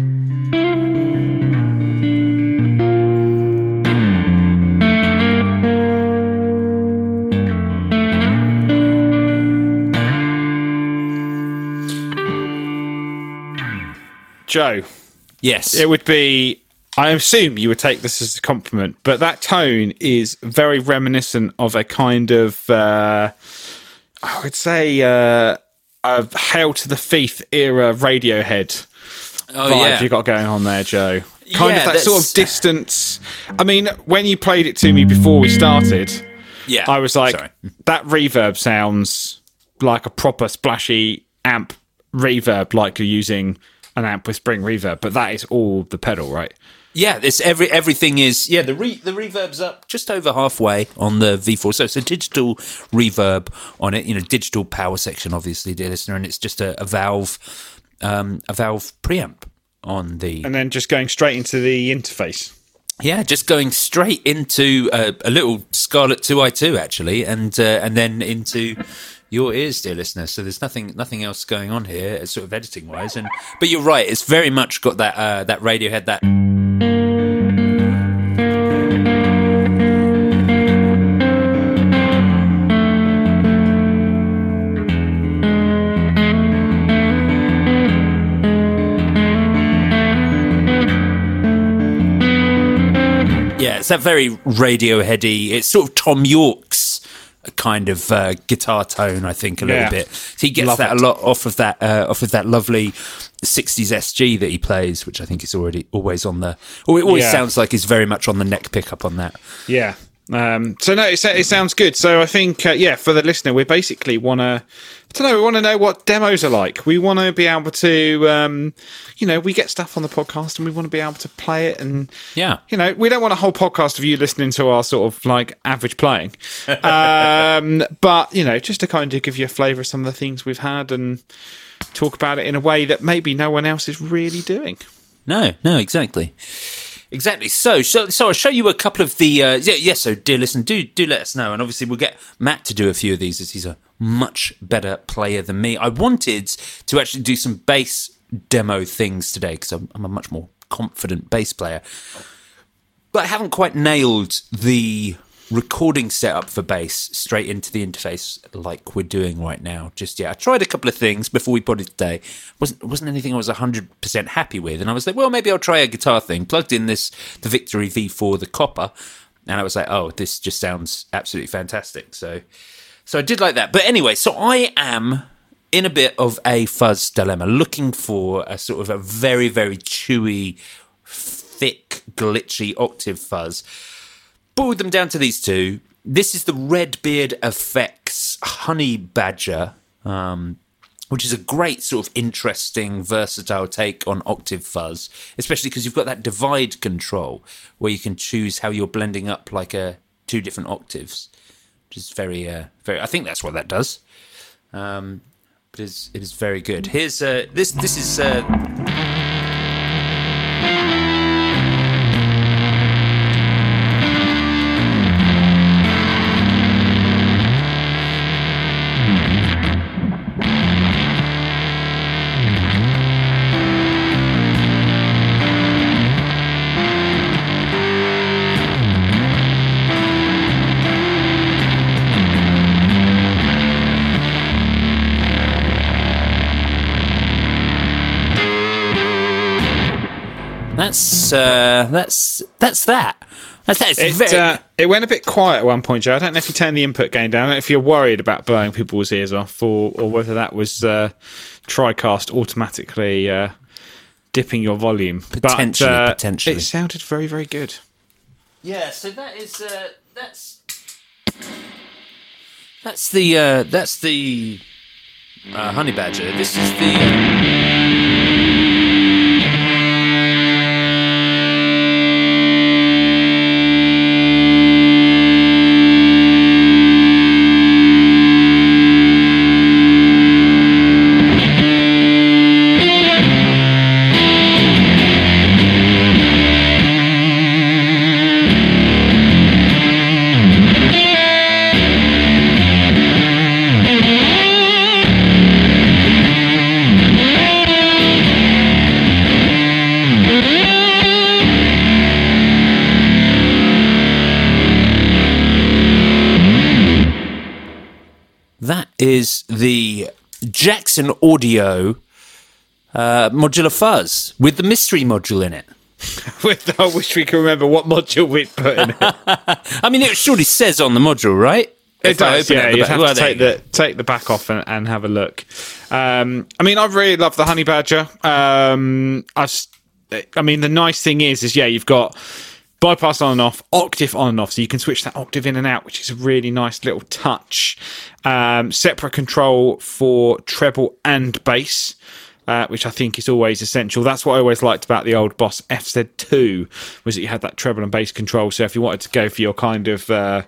Joe. Yes. It would be, I assume you would take this as a compliment, but that tone is very reminiscent of a kind of, uh, I would say, uh, a Hail to the Thief era Radiohead oh, vibe yeah. you got going on there, Joe. Kind Yeah, of that that's- sort of distance. I mean, when you played it to me before we started, Yeah. I was like, Sorry. that reverb sounds like a proper splashy amp reverb, like you're using an amp with spring reverb, but that is all the pedal, right? Yeah, this every everything is yeah. The re, the reverb's up just over halfway on the V four, so it's a digital reverb on it. You know, digital power section, obviously, dear listener, and it's just a, a valve, um, a valve preamp on the. And then just going straight into the interface. Yeah, just going straight into a, a little Scarlett two i two actually, and uh, and then into your ears, dear listener. So there's nothing nothing else going on here, sort of editing wise. And but you're right, it's very much got that uh, that Radiohead that. Yeah, it's that very Radioheady. It's sort of Tom York's kind of uh, guitar tone, I think, a little Yeah. bit. So he gets Love that it. a lot off of that uh, off of that lovely sixties S G that he plays, which I think is already always on the. Or it always Yeah. sounds like it's very much on the neck pickup on that. Yeah. Um, so no, it, it sounds good. So I think, uh, yeah, for the listener, we basically want to, I don't know, we want to know what demos are like. We want to be able to, um, you know, we get stuff on the podcast and we want to be able to play it. And, Yeah. you know, we don't want a whole podcast of you listening to our sort of like average playing. um, but, you know, just to kind of give you a flavour of some of the things we've had and talk about it in a way that maybe no one else is really doing. No, no, exactly. Exactly. So, so, so I'll show you a couple of the. Uh, yeah, yeah. So, dear listener, do do let us know, and obviously we'll get Matt to do a few of these, as he's a much better player than me. I wanted to actually do some bass demo things today because I'm, I'm a much more confident bass player, but I haven't quite nailed the recording setup for bass straight into the interface like we're doing right now just yet. I tried a couple of things before we put it today. Wasn't wasn't anything I was one hundred percent happy with, and I was like, well, maybe I'll try a guitar thing. Plugged in this the Victory V four, the copper, and I was like, oh, this just sounds absolutely fantastic. So so I did like that. But anyway, so I am in a bit of a fuzz dilemma, looking for a sort of a very, very chewy, thick, glitchy octave fuzz. Boiled them down to these two. This is the Redbeard Effects Honey Badger, um, which is a great sort of interesting, versatile take on octave fuzz, especially because you've got that divide control where you can choose how you're blending up like a two different octaves, which is very, uh, very. I think that's what that does. Um, but it is, it is very good. Here's uh, this. This is. Uh, That's uh, that's that's that. That's that. It's It, very... uh, it went a bit quiet at one point, Joe. I don't know if you turned the input gain down. I don't know if you're worried about blowing people's ears off, or, or whether that was uh, TriCast automatically uh, dipping your volume. Potentially, but, uh, potentially. It sounded very, very good. Yeah. So that is uh, that's that's the uh, that's the uh, Honey Badger. This is the. Uh... That is the Jackson Audio uh, modular fuzz with the mystery module in it. With, I wish we could remember what module we'd put in it. I mean, it surely says on the module, right? It If I does, open yeah. at the You back- have well, to there take you go. the take the back off and, and have a look. Um, I mean, I really love the Honey Badger. Um, I, s- I mean, the nice thing is, is yeah, you've got bypass on and off, octave on and off, so you can switch that octave in and out, which is a really nice little touch. Um, separate control for treble and bass. Uh, which I think is always essential. That's what I always liked about the old Boss F Z two, was that you had that treble and bass control. So if you wanted to go for your kind of, uh,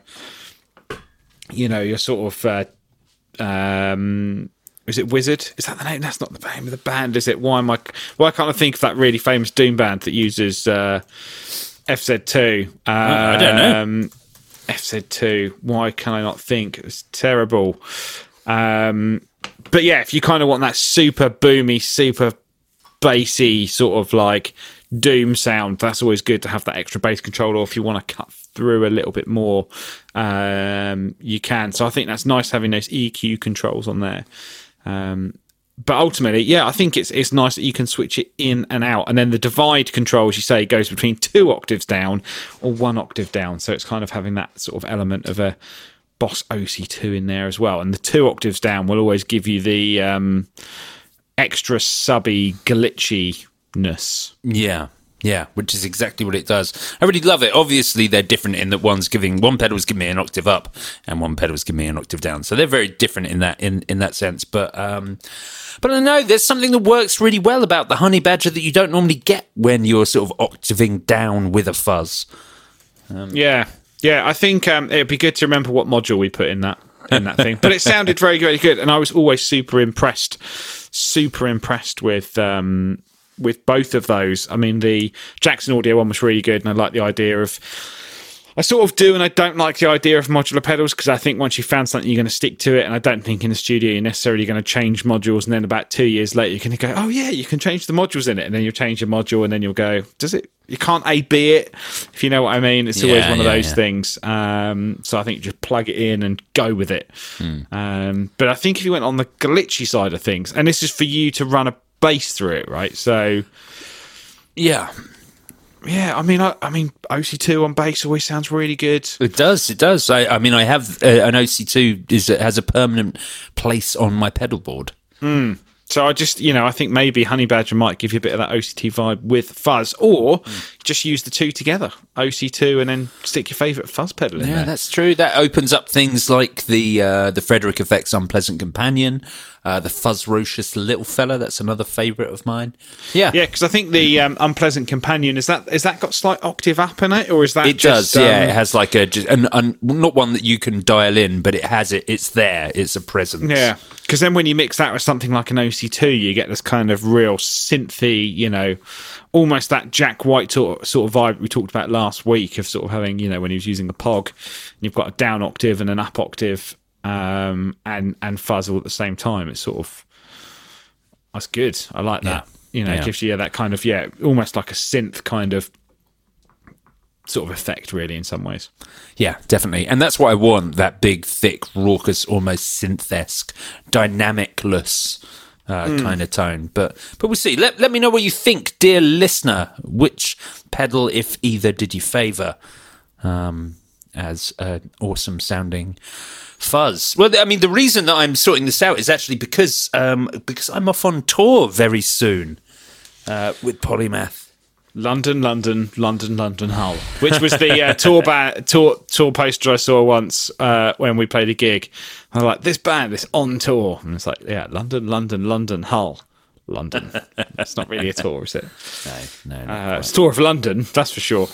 you know, your sort of, uh, um, is it Wizard? Is that the name? That's not the name of the band, is it? Why am I? Why can't I think of that really famous Doom band that uses uh, F Z two? Um, I don't know. F Z two. Why can I not think? It was terrible. Um, but yeah, if you kind of want that super boomy, super bassy sort of like Doom sound, that's always good to have that extra bass control. Or if you want to cut through a little bit more, um, you can. So I think that's nice having those E Q controls on there. Um, but ultimately, yeah, I think it's it's nice that you can switch it in and out. And then the divide control, as you say, goes between two octaves down or one octave down. So it's kind of having that sort of element of a Boss O C two in there as well. And the two octaves down will always give you the um, extra subby glitchiness. Yeah, yeah, which is exactly what it does. I really love it. Obviously, they're different in that one's giving one pedal's giving me an octave up, and one pedal's giving me an octave down. So they're very different in that in, in that sense. But um, but I know there's something that works really well about the Honey Badger that you don't normally get when you're sort of octaving down with a fuzz. Um, yeah, yeah. I think um, it'd be good to remember what module we put in that in that thing. But it sounded very, very good, and I was always super impressed, super impressed with. Um, with both of those. I mean, the Jackson Audio one was really good, and I like the idea of, I sort of do, and I don't like the idea of modular pedals because I think once you've found something, you're going to stick to it. And I don't think in the studio you're necessarily going to change modules. And then about two years later, you're going to go, oh, yeah, you can change the modules in it. And then you'll change your module, and then you'll go, does it? You can't A B it, if you know what I mean. It's always Yeah, one of yeah, those yeah. things. Um, so I think you just plug it in and go with it. Hmm. Um, but I think if you went on the glitchy side of things, and this is for you to run a bass through it, right? So, Yeah. yeah, I mean, I, I mean, O C two on bass always sounds really good. It does, it does. I, I mean, I have uh, an O C two is has a permanent place on my pedal board. So I just, you know, I think maybe Honey Badger might give you a bit of that O C T vibe with fuzz, or just use the two together, O C two, and then stick your favourite fuzz pedal in Yeah, there. that's true. That opens up things like the uh, the Frederick Effect's Unpleasant Companion, uh, the Fuzzrocious Little Fella. That's another favourite of mine. Yeah, Yeah, because I think the um, Unpleasant Companion, is that is that got slight octave up in it, or is that it just, does. Yeah, um, it has like a just, an, an, not one that you can dial in, but it has it. It's there. It's a presence. Yeah, because then when you mix that with something like an O C two, you get this kind of real synthy, you know, almost that Jack White sort of, sort of vibe we talked about last week of sort of having, you know, when he was using the P O G, and you've got a down octave and an up octave um, and and fuzz all at the same time. It's sort of, that's good. I like that. You know, Yeah. it gives you yeah, that kind of, yeah, almost like a synth kind of sort of effect, really, in some ways. Yeah, definitely. And that's what I want, that big, thick, raucous, almost synth-esque, dynamic-less uh, kind of tone. But but we'll see. Let, let me know what you think, dear listener. Which pedal, if either, did you favour um, as an awesome-sounding fuzz? Well, I mean, the reason that I'm sorting this out is actually because, um, because I'm off on tour very soon uh, with Polymath. London, London, London, London, Hull, which was the uh, tour, ba- tour tour poster I saw once uh, when we played a gig. I was like, this band is on tour. And it's like, yeah, London, London, London, Hull, London. It's not really a tour, is it? No, no, no. Uh, it's a tour of London, that's for sure.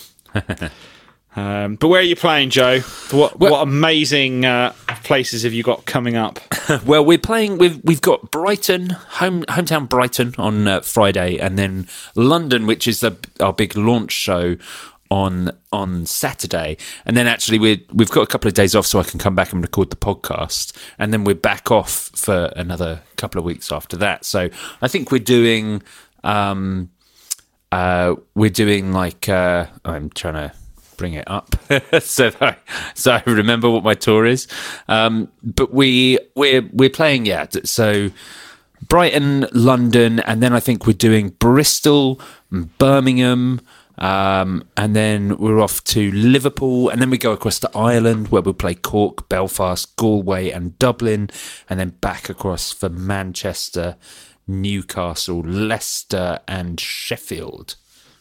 Um, but where are you playing, Joe? What Well- what amazing uh, places have you got coming up? Well, we're playing. We've we've got Brighton, home hometown Brighton on uh, Friday, and then London, which is the, our big launch show on on Saturday. And then actually we we've got a couple of days off, so I can come back and record the podcast, and then we're back off for another couple of weeks after that. So I think we're doing um uh we're doing like uh, I'm trying to bring it up so that I, so I remember what my tour is. Um, but we we're we're playing yeah. So Brighton, London, and then I think we're doing Bristol, Birmingham, um, and then we're off to Liverpool, and then we go across to Ireland where we'll play Cork, Belfast, Galway, and Dublin, and then back across for Manchester, Newcastle, Leicester, and Sheffield.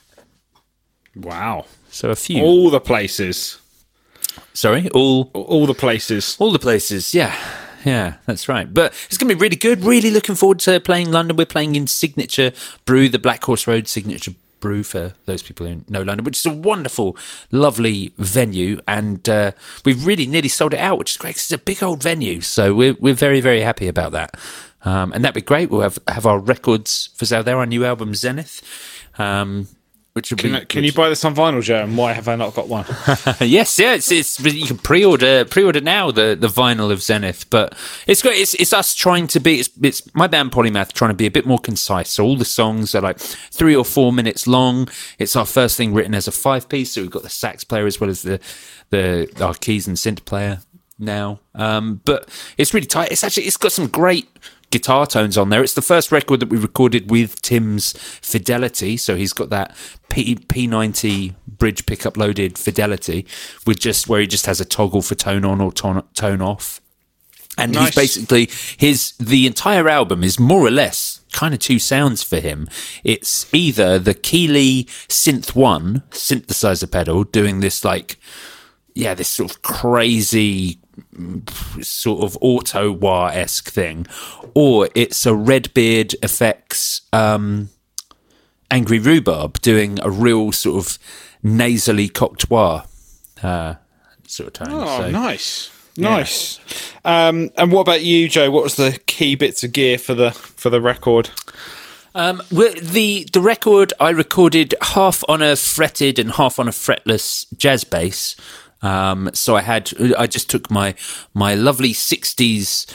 Wow. So a few. All the places. Sorry, all All the places. all the places. Yeah, yeah, that's right. But it's going to be really good. Really looking forward to playing London. We're playing in Signature Brew, the Black Horse Road Signature Brew, for those people who know London, which is a wonderful, lovely venue, and uh, we've really nearly sold it out, which is great 'cause it's a big old venue. So we're we're very very happy about that, um, and that'd be great. We'll have have our records for sale there. Our new album Zenith. Um, Which would Can, be, can you buy this on vinyl, Joe? And why have I not got one? yes, yeah, it's, it's you can pre-order pre-order now the, the vinyl of Zenith, but it's great. It's it's us trying to be it's it's my band Polymath trying to be a bit more concise. So all the songs are like three or four minutes long. It's our first thing written as a five piece, so we've got the sax player as well as the the our keys and synth player now. Um, but it's really tight. It's actually it's got some great guitar tones on there. It's the first record that we recorded with Tim's Fidelity, so he's got that P P90 bridge pickup loaded Fidelity with just where he just has a toggle for tone on or tone, tone off. And Nice. he's basically his the entire album is more or less kind of two sounds for him. It's either the Keeley Synth One synthesizer pedal doing this like yeah, this sort of crazy sort of auto wah-esque thing, or it's a Redbeard Effects um, Angry Rhubarb doing a real sort of nasally cocktoir uh, sort of tone. Oh, so, nice. Nice. Um, and what about you, Joe? What was the key bits of gear for the for the record? Um, well, the the record I recorded half on a fretted and half on a fretless jazz bass. Um, so I had, I just took my my lovely sixties,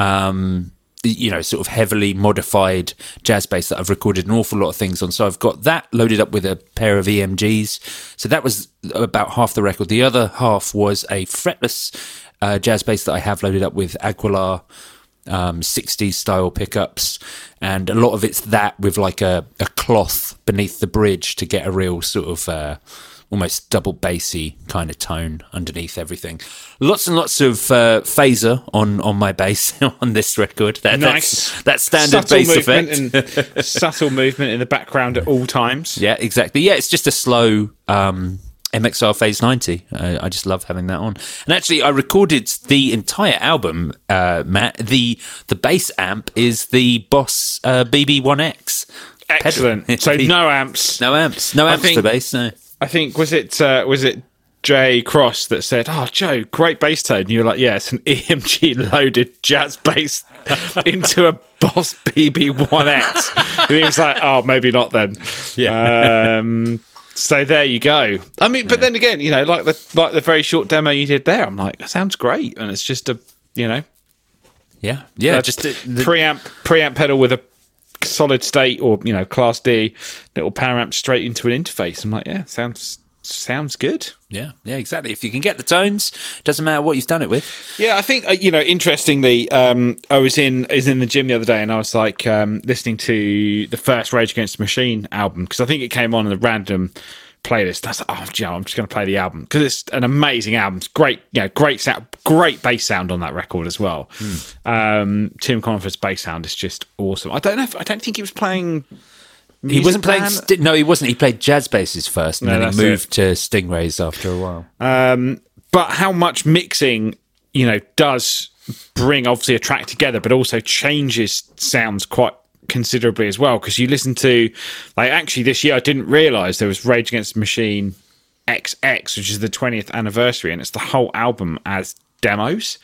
um, you know, sort of heavily modified jazz bass that I've recorded an awful lot of things on. So I've got that loaded up with a pair of E M Gs. So that was about half the record. The other half was a fretless uh, jazz bass that I have loaded up with Aguilar um, sixties style pickups. And a lot of it's that with like a, a cloth beneath the bridge to get a real sort of... Uh, almost double bassy kind of tone underneath everything. Lots and lots of uh, phaser on, on my bass on this record. That, Nice. That's, that's standard subtle bass movement effect. and subtle movement in the background at all times. Yeah, exactly. Yeah, it's just a slow um, M X R Phase ninety. Uh, I just love having that on. And actually, I recorded the entire album, uh, Matt. The the bass amp is the Boss uh, B B one X. Excellent. Pedal. So no amps. No amps. No I amps think- for bass, no. I think was it uh, was it Jay Cross that said, "Oh, Joe, great bass tone." And you were like, "Yeah, it's an E M G loaded jazz bass into a Boss B B one X." And he was like, "Oh, maybe not then." Yeah. Um, so there you go. I mean, but then again, you know, like the like the very short demo you did there, I'm like, that sounds great, and it's just a you know, Yeah. Yeah. a Just the, the, preamp preamp pedal with a solid state or you know class D little power amp straight into an interface. I'm like, yeah, sounds sounds good. yeah. Yeah, exactly. If you can get the tones, doesn't matter what you've done it with. Yeah, I think uh, you know. Interestingly, um, I was in I was in the gym the other day, and I was like um, listening to the first Rage Against the Machine album because I think it came on in a random playlist. I was like, oh, Joe, I'm just going to play the album because it's an amazing album. It's great, you know, great sound, great bass sound on that record as well. Mm. Um, Tim Confer's bass sound is just awesome. I don't know if I don't think he was playing. He wasn't playing. Man. St- no, he wasn't. He played jazz basses first, and No, then that's he moved to Stingrays after a while. Um, but how much mixing, you know, does bring obviously a track together, but also changes sounds quite considerably as well. Because you listen to, like, actually this year I didn't realise there was Rage Against the Machine X X, which is the twentieth anniversary, and it's the whole album as demos.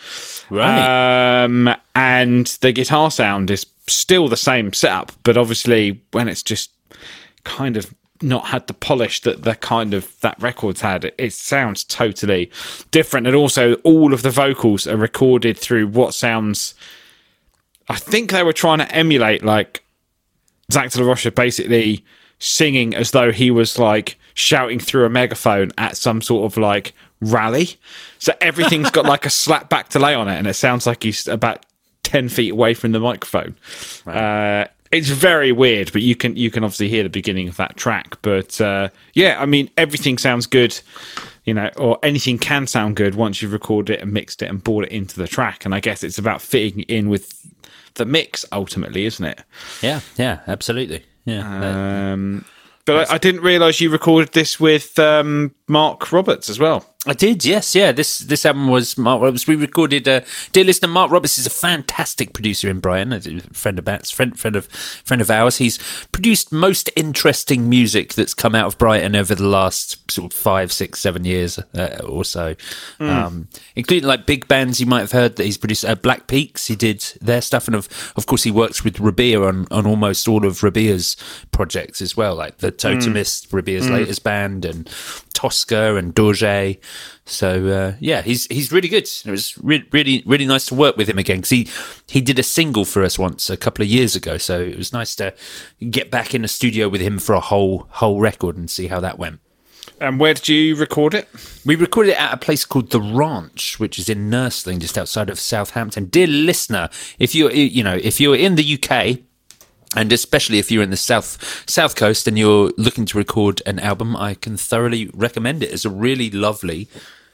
Right. Um, and the guitar sound is still the same setup, but obviously when it's just kind of not had the polish that the kind of that record's had, it, it sounds totally different. And also all of the vocals are recorded through what sounds, I think they were trying to emulate like Zach De La Rocha basically singing as though he was like shouting through a megaphone at some sort of like rally. So everything's got like a slap back delay on it, and it sounds like he's about ten feet away from the microphone. Right. Uh, it's very weird, but you can you can obviously hear the beginning of that track. But uh, yeah, I mean, everything sounds good, you know, or anything can sound good once you've recorded it and mixed it and brought it into the track. And I guess it's about fitting in with the mix ultimately, isn't it? Yeah, yeah, absolutely. Yeah. Um, but I, I didn't realise you recorded this with um, Mark Roberts as well. I did, yes, yeah. This this album was Mark Roberts. We recorded. Uh, dear listener, Mark Roberts is a fantastic producer in Brighton. A friend of Matt's, friend friend of friend of ours. He's produced most interesting music that's come out of Brighton over the last sort of five, six, seven years uh, or so, mm. um, including like big bands you might have heard that he's produced. Uh, Black Peaks, he did their stuff, and of of course he works with Rabea on on almost all of Rabea's projects as well, like the Totemist, mm. Rabea's mm. latest band, and Tosca and Dorje. So uh, yeah, he's he's really good. It was re- really really nice to work with him again because he he did a single for us once a couple of years ago. So it was nice to get back in the studio with him for a whole whole record and see how that went. And where did you record it? We recorded it at a place called The Ranch, which is in Nursling, just outside of Southampton. Dear listener, if you're you know if you're in the U K. And especially if you're in the south south coast and you're looking to record an album, I can thoroughly recommend it. It's a really lovely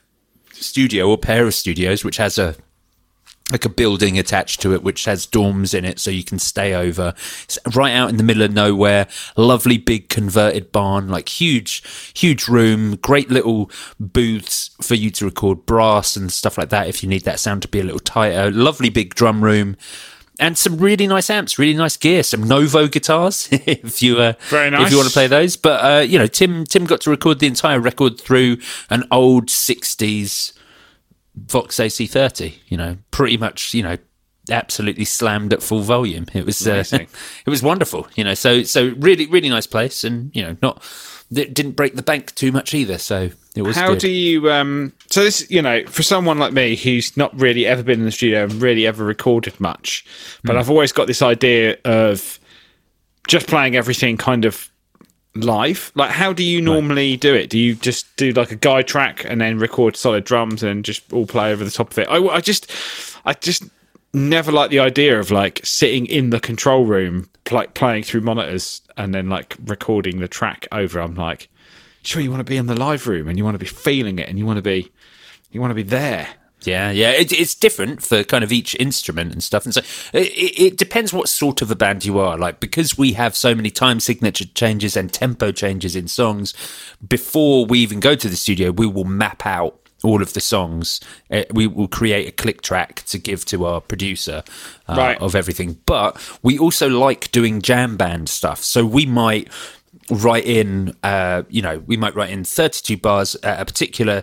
studio or pair of studios, which has a like a building attached to it, which has dorms in it, so you can stay over. It's right out in the middle of nowhere. Lovely big converted barn, like huge, huge room. Great little booths for you to record brass and stuff like that if you need that sound to be a little tighter. Lovely big drum room. And some really nice amps, really nice gear, some Novo guitars, if you uh, Very nice. if you want to play those. But uh, you know, Tim Tim got to record the entire record through an old sixties Vox A C thirty. You know, pretty much, you know, absolutely slammed at full volume. It was uh, it was wonderful. You know, so so really really nice place, and you know, not it didn't break the bank too much either. So It was How good. do you? Um, so this, you know, for someone like me who's not really ever been in the studio and really ever recorded much, but mm. I've always got this idea of just playing everything kind of live. Like, how do you normally right. do it? Do you just do like a guide track and then record solid drums and just all play over the top of it? I, I just, I just never like the idea of like sitting in the control room, like playing through monitors and then like recording the track over. I'm like, sure, you want to be in the live room and you want to be feeling it and you want to be, you want to be there. Yeah, yeah, it, it's different for kind of each instrument and stuff, and so it, it depends what sort of a band you are. Like, because we have so many time signature changes and tempo changes in songs, before we even go to the studio, we will map out all of the songs. Uh, we will create a click track to give to our producer uh, right. of everything. But we also like doing jam band stuff, so we might write in, uh, you know, we might write in thirty-two bars at a particular,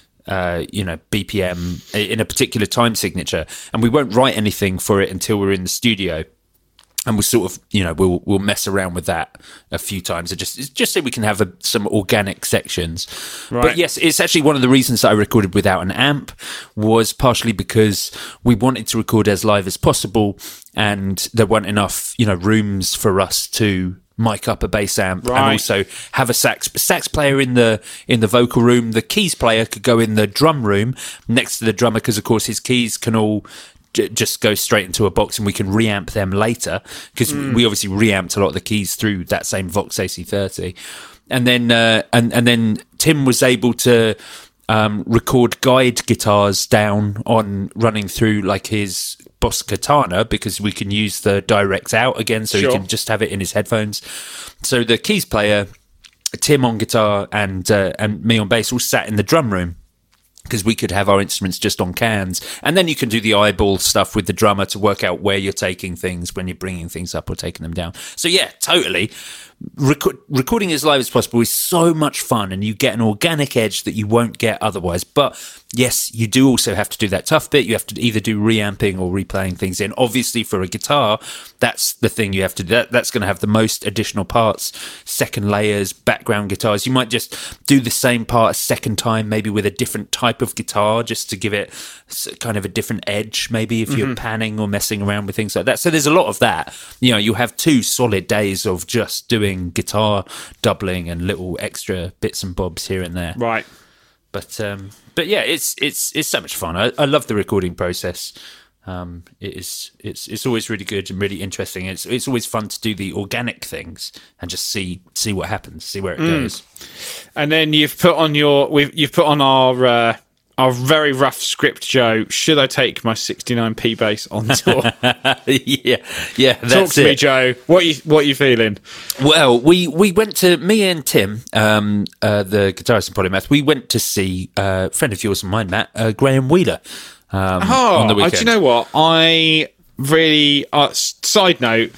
uh, you know, B P M in a particular time signature, and we won't write anything for it until we're in the studio. And we'll sort of, you know, we'll we'll mess around with that a few times, and just just so we can have a, some organic sections. Right. But yes, it's actually one of the reasons that I recorded without an amp was partially because we wanted to record as live as possible, and there weren't enough, you know, rooms for us to mic up a bass amp right. and also have a sax sax player in the in the vocal room. The keys player could go in the drum room next to the drummer, because of course his keys can all j- just go straight into a box and we can reamp them later, because mm. we obviously reamped a lot of the keys through that same Vox A C thirty. And then uh, and and then Tim was able to um, record guide guitars down on running through like his Boss Katana, because we can use the direct out again, so sure. he can just have it in his headphones. So the keys player, Tim on guitar, and uh, and me on bass all sat in the drum room, because we could have our instruments just on cans, and then you can do the eyeball stuff with the drummer to work out where you're taking things when you're bringing things up or taking them down. So yeah, totally. Reco- recording as live as possible is so much fun, and you get an organic edge that you won't get otherwise. But yes, you do also have to do that tough bit. You have to either do reamping or replaying things in. Obviously, for a guitar, that's the thing you have to do. That, that's going to have the most additional parts, second layers, background guitars. You might just do the same part a second time, maybe with a different type of guitar, just to give it kind of a different edge, maybe if you're mm-hmm. panning or messing around with things like that. So there's a lot of that. You know, you have two solid days of just doing guitar doubling and little extra bits and bobs here and there. Right. But um, but yeah, it's it's it's so much fun. I, I love the recording process. Um, it is it's it's always really good and really interesting. It's it's always fun to do the organic things and just see see what happens, see where it mm. goes. And then you've put on your we've you've put on our uh, our very rough script, Joe. Should I take my sixty-nine P bass on tour? yeah, yeah. That's Talk to it. me, Joe. What you what you feeling? Well, we, we went to me and Tim, um, uh, the guitarist in Polymath. We went to see uh, a friend of yours and mine, Matt, uh, Graham Wheeler. Um, oh, on the uh, weekend. do you know what? I really. Uh, side note.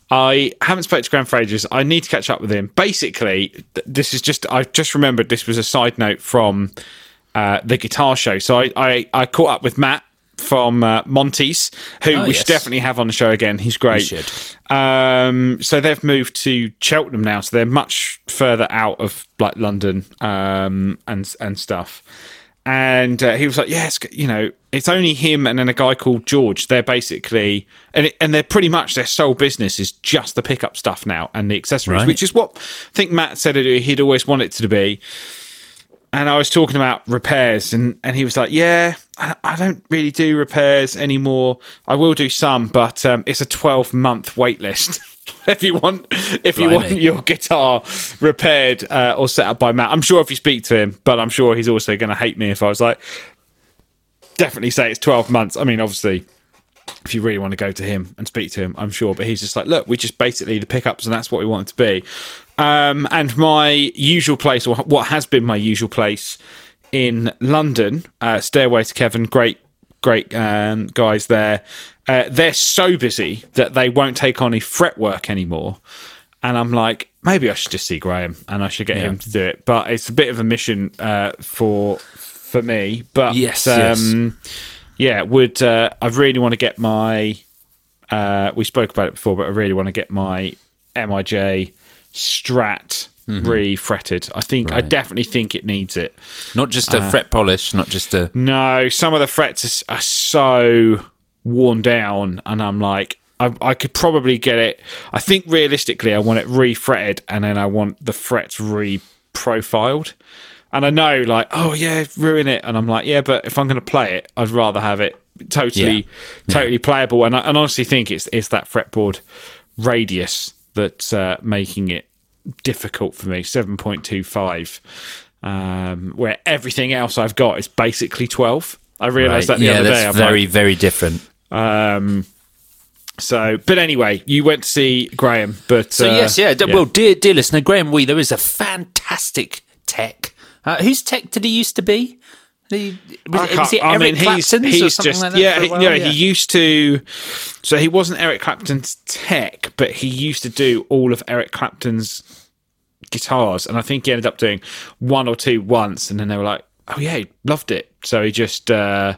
I haven't spoken to Graham for ages. I need to catch up with him. Basically, th- this is just. I just remembered this was a side note from Uh, the guitar show. So I, I, I caught up with Matt from uh, Monty's, who oh, we yes. should definitely have on the show again. He's great. We should. Um, so they've moved to Cheltenham now, so they're much further out of like London um, and and stuff. And uh, he was like, "Yes, you know, it's only him and then a guy called George. They're basically and it, and they're pretty much their sole business is just the pickup stuff now and the accessories, right. which is what I think Matt said he'd always wanted it to be." And I was talking about repairs, and, and he was like, yeah, I, I don't really do repairs anymore. I will do some, but um, it's a twelve-month wait list if you want if you want your guitar repaired uh, or set up by Matt. I'm sure if you speak to him, but I'm sure he's also going to hate me if I was like, definitely say it's twelve months. I mean, obviously, if you really want to go to him and speak to him, I'm sure. But he's just like, look, we just basically the pickups, and that's what we want it to be. Um, and my usual place, or what has been my usual place in London, uh, Stairway to Kevin, great, great um, guys there. Uh, they're so busy that they won't take on any fretwork anymore. And I'm like, maybe I should just see Graham and I should get yeah. him to do it. But it's a bit of a mission uh, for for me. But yes, um, yes. yeah, would uh, I really want to get my? Uh, we spoke about it before, but I really want to get my M I J Strat mm-hmm. re-fretted. I think right. I definitely think it needs it. Not just a uh, fret polish, not just a no. Some of the frets are, are so worn down, and I'm like, I, I could probably get it. I think realistically, I want it re-fretted, and then I want the frets re-profiled. And I know, like, oh yeah, ruin it, and I'm like, yeah, but if I'm going to play it, I'd rather have it totally, yeah. totally yeah. playable. And I, and honestly think it's it's that fretboard radius that's uh, making it difficult for me. seven point two five, um, where everything else I've got is basically twelve. I realised right. that the yeah, other that's day. I'm very, like, very different. Um, so, but anyway, you went to see Graham. But so uh, yes, yeah. yeah. Well, dear, dear listener, Graham Wee, there is a fantastic tech. Uh, whose tech did he used to be? He, was, was he Eric I mean, he's, Clapton's he's or something just, like that? Yeah, he, while, you know, yeah, he used to. So he wasn't Eric Clapton's tech, but he used to do all of Eric Clapton's guitars, and I think he ended up doing one or two once, and then they were like, "Oh yeah, he loved it." So he just uh,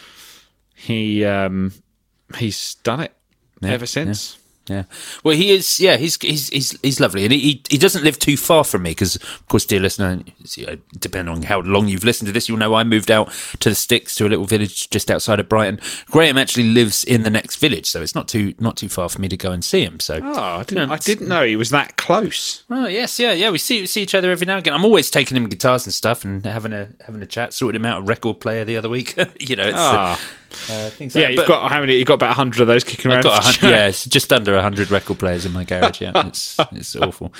he um, he's done it yeah, ever since. Yeah. Yeah, well, he is. Yeah, he's he's he's, he's lovely, and he he doesn't live too far from me because, of course, dear listener, depending on how long you've listened to this, you'll know I moved out to the sticks to a little village just outside of Brighton. Graham actually lives in the next village, so it's not too not too far for me to go and see him. So, oh, I didn't, you know, I didn't know he was that close. Oh yes, yeah, yeah. We see see each other every now and again. I'm always taking him guitars and stuff and having a having a chat. Sorted him out a record player the other week. you know, it's. Oh. Uh, Uh, things yeah, like you've but got how many? You've got about a hundred of those kicking around. Got a yeah, it's just under a hundred record players in my garage. Yeah, it's it's awful.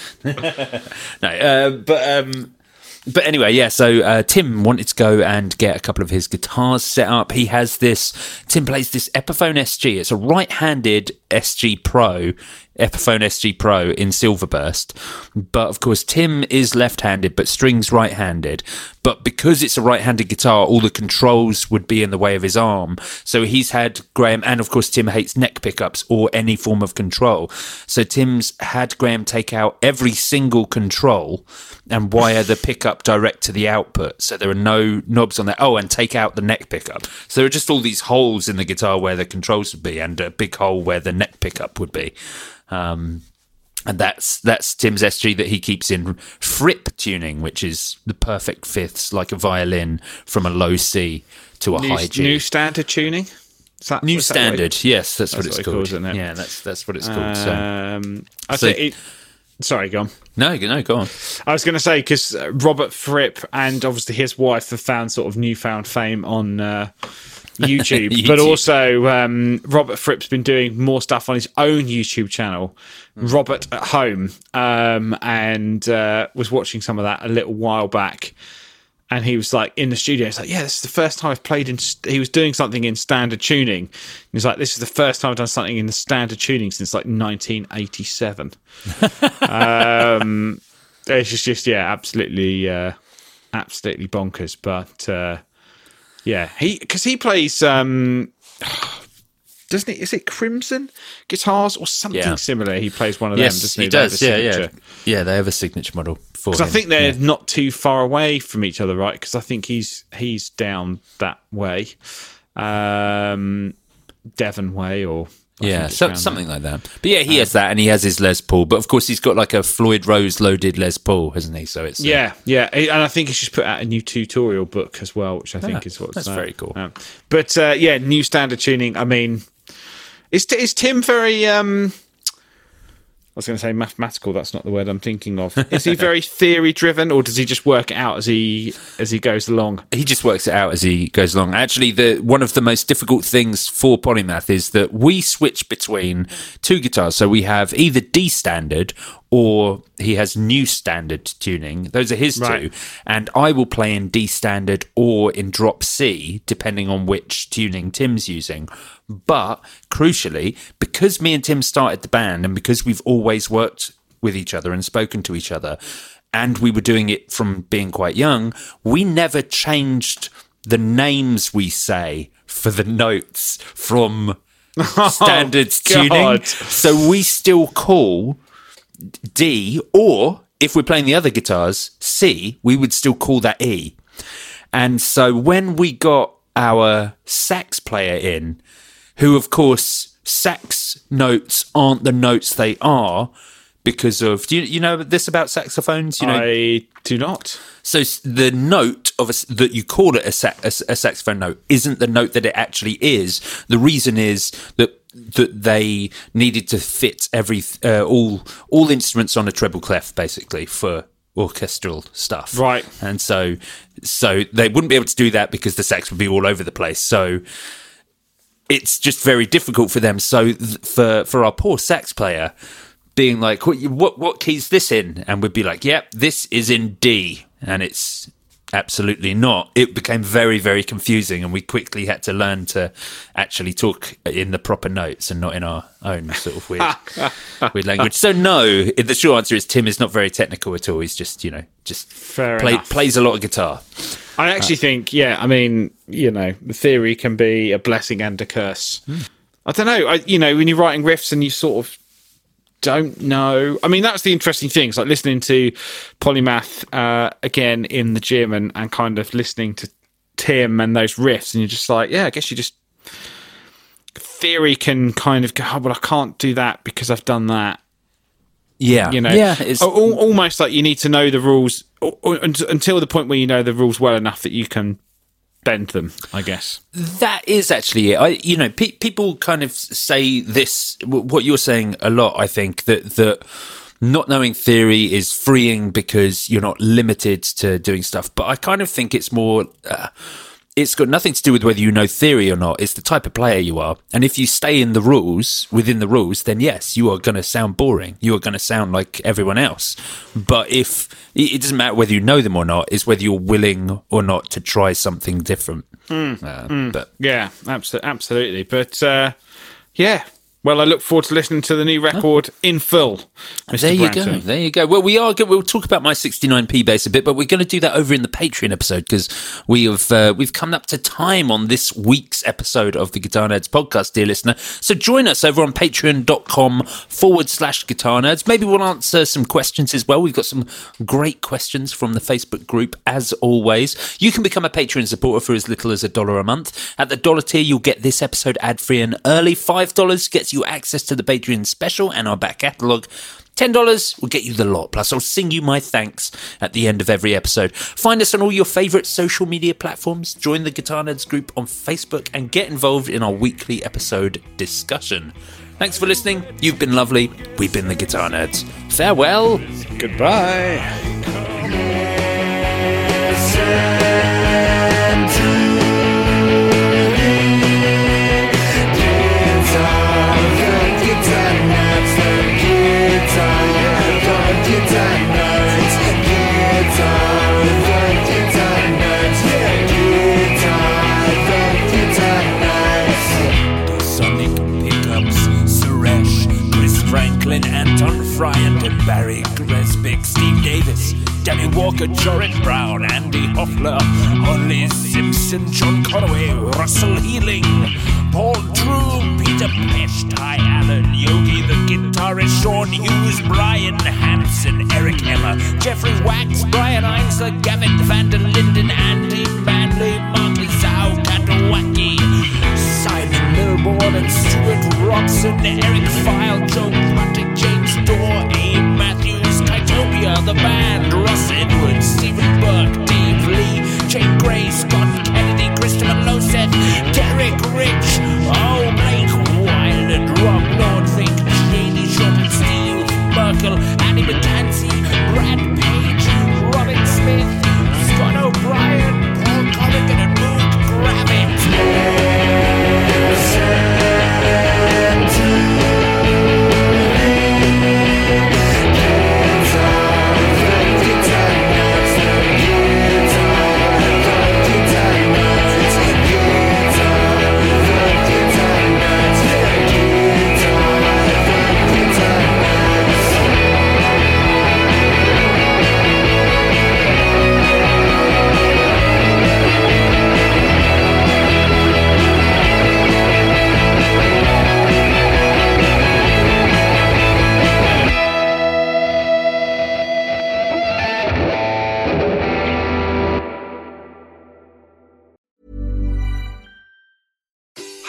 no, uh, but um, but anyway, yeah. So uh, Tim wanted to go and get a couple of his guitars set up. He has this. Tim plays this Epiphone S G. It's a right-handed S G Pro. Epiphone S G Pro in Silverburst, but of course Tim is left-handed but strings right-handed, but because it's a right-handed guitar all the controls would be in the way of his arm, so he's had Graham, and of course Tim hates neck pickups or any form of control, so Tim's had Graham take out every single control and wire the pickup direct to the output, so there are no knobs on there. Oh, and take out the neck pickup, so there are just all these holes in the guitar where the controls would be and a big hole where the neck pickup would be. Um, and that's that's Tim's S G that he keeps in Fripp tuning, which is the perfect fifths, like a violin from a low C to a new, high G. New standard tuning? Is that, new that standard, what yes, that's, that's what it's what called. Calls, isn't it? Yeah, that's that's what it's called. Um, so, I so, think it, sorry, go on. No, no, go on. I was going to say, because Robert Fripp and obviously his wife have found sort of newfound fame on uh, YouTube, YouTube, but also um, Robert Fripp's been doing more stuff on his own YouTube channel, mm. Robert at Home, um, and uh, was watching some of that a little while back. And he was like in the studio. He's like, "Yeah, this is the first time I've played in." St-. He was doing something in standard tuning. He's like, "This is the first time I've done something in the standard tuning since like nineteen eighty-seven." um, it's just, just yeah, absolutely, uh, absolutely bonkers. But uh, yeah, he because he plays. Um, Doesn't it? Is it Crimson Guitars or something yeah. similar? He plays one of yes, them. Doesn't he? he does. Yeah, yeah, yeah. They have a signature model for him. Because I think they're yeah. not too far away from each other, right? Because I think he's he's down that way, um, Devon way, or I yeah, so, something there. like that. But yeah, he um, has that, and he has his Les Paul. But of course, he's got like a Floyd Rose loaded Les Paul, hasn't he? So it's uh, yeah, yeah, and I think he's just put out a new tutorial book as well, which I think yeah, is what's that's uh, very cool. Um, but uh, yeah, new standard tuning. I mean. Is, is Tim very, um, I was going to say mathematical, that's not the word I'm thinking of. Is he very theory-driven, or does he just work it out as he as he goes along? He just works it out as he goes along. Actually, the one of the most difficult things for Polymath is that we switch between two guitars. So we have either D standard or he has new standard tuning. Those are his right. two. And I will play in D standard or in drop C, depending on which tuning Tim's using. But crucially, because me and Tim started the band and because we've always worked with each other and spoken to each other, and we were doing it from being quite young, we never changed the names we say for the notes from standard oh, tuning. God. So we still call D, or if we're playing the other guitars, C, we would still call that E. And so when we got our sax player in, who of course sax notes aren't the notes they are because of do you, you know this about saxophones? You know, I do not. So the note of a, that you call it a, sa- a, a saxophone note isn't the note that it actually is. The reason is that that they needed to fit every uh, all all instruments on a treble clef, basically, for orchestral stuff. Right. And so so they wouldn't be able to do that because the sax would be all over the place. So it's just very difficult for them. So th- for for our poor sax player, being like, what what, what key's this in? And we'd be like, yep, this is in D. And it's absolutely not. It became very, very confusing, and we quickly had to learn to actually talk in the proper notes and not in our own sort of weird, weird language. So no, the short answer is Tim is not very technical at all. He's just, you know, just Fair play, enough. plays a lot of guitar. I actually think, yeah, I mean, you know, the theory can be a blessing and a curse. Mm. I don't know. I, you know, when you're writing riffs and you sort of don't know. I mean, that's the interesting thing. It's like listening to Polymath uh, again in the gym and, and kind of listening to Tim and those riffs. And you're just like, yeah, I guess you just... Theory can kind of go, oh, well, I can't do that because I've done that. Yeah. You know, yeah, it's, al- almost like you need to know the rules or, or, until the point where you know the rules well enough that you can bend them, I guess. That is actually it. I, you know, pe- people kind of say this, w- what you're saying a lot, I think, that, that not knowing theory is freeing because you're not limited to doing stuff. But I kind of think it's more, uh, it's got nothing to do with whether you know theory or not. It's the type of player you are. And if you stay in the rules, within the rules, then yes, you are going to sound boring. You are going to sound like everyone else. But if, it doesn't matter whether you know them or not, it's whether you're willing or not to try something different. Mm. Uh, mm. But yeah, absolutely, absolutely. But uh, yeah, well, I look forward to listening to the new record oh. in full. Mister There you Branton. go. There you go. Well, we are. Go- we'll talk about my sixty-nine p bass a bit, but we're going to do that over in the Patreon episode because we have uh, we've come up to time on this week's episode of the Guitar Nerds podcast, dear listener. So join us over on patreon.com forward slash guitar nerds. Maybe we'll answer some questions as well. We've got some great questions from the Facebook group, as always. You can become a Patreon supporter for as little as a dollar a month. At the dollar tier, you'll get this episode ad-free and early. five dollars gets you access to the Patreon special and our back catalogue. ten dollars will get you the lot. Plus, I'll sing you my thanks at the end of every episode. Find us on all your favourite social media platforms. Join the Guitar Nerds group on Facebook and get involved in our weekly episode discussion. Thanks for listening. You've been lovely. We've been the Guitar Nerds. Farewell. Goodbye. Sonic Pickups, Suresh, Chris Franklin, Anton Fryant, and Barry Gresbick, Steve Davis, Danny Walker, Jorrit Brown, Andy Hoffler, Holly Simpson, John Conaway, Russell Healing, Paul Drew, Peter Pesh, Ty Allen, Yogi the guitarist, Sean Hughes, Brian Hansen, Eric Emmer, Jeffrey Wax, Brian Einsler, Gavin van der Linden, Andy Manley, Martin Zhao, Katawaki, Simon Milborn and Stuart Robson, Eric File, Joe Puttick, James Dorr, Abe Matthews, Kytopia, the band, Russ Edwards, Stephen Burke, Dave Lee, Jane Gray, Scott Kennedy, Christopher Loseth, Derek Rich, oh, Blake Wild and Rob Nordvik, Shady Short, Steve Merkel, Andy McCancy, Brad Page, Robin Smith, Scott O'Brien, Paul Colligan and Luke Gravett.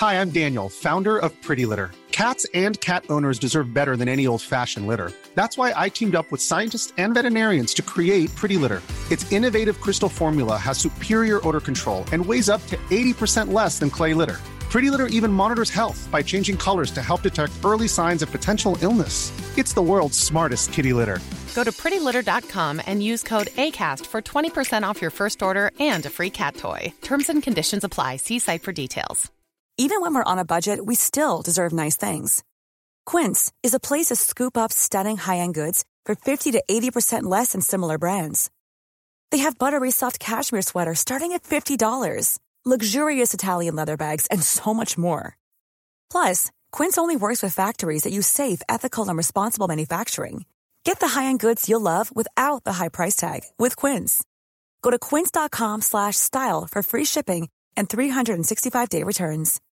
Hi, I'm Daniel, founder of Pretty Litter. Cats and cat owners deserve better than any old-fashioned litter. That's why I teamed up with scientists and veterinarians to create Pretty Litter. Its innovative crystal formula has superior odor control and weighs up to eighty percent less than clay litter. Pretty Litter even monitors health by changing colors to help detect early signs of potential illness. It's the world's smartest kitty litter. Go to pretty litter dot com and use code ACAST for twenty percent off your first order and a free cat toy. Terms and conditions apply. See site for details. Even when we're on a budget, we still deserve nice things. Quince is a place to scoop up stunning high-end goods for fifty to eighty percent less than similar brands. They have buttery soft cashmere sweaters starting at fifty dollars, luxurious Italian leather bags, and so much more. Plus, Quince only works with factories that use safe, ethical, and responsible manufacturing. Get the high-end goods you'll love without the high price tag with Quince. Go to quince dot com slash style for free shipping and three sixty-five day returns.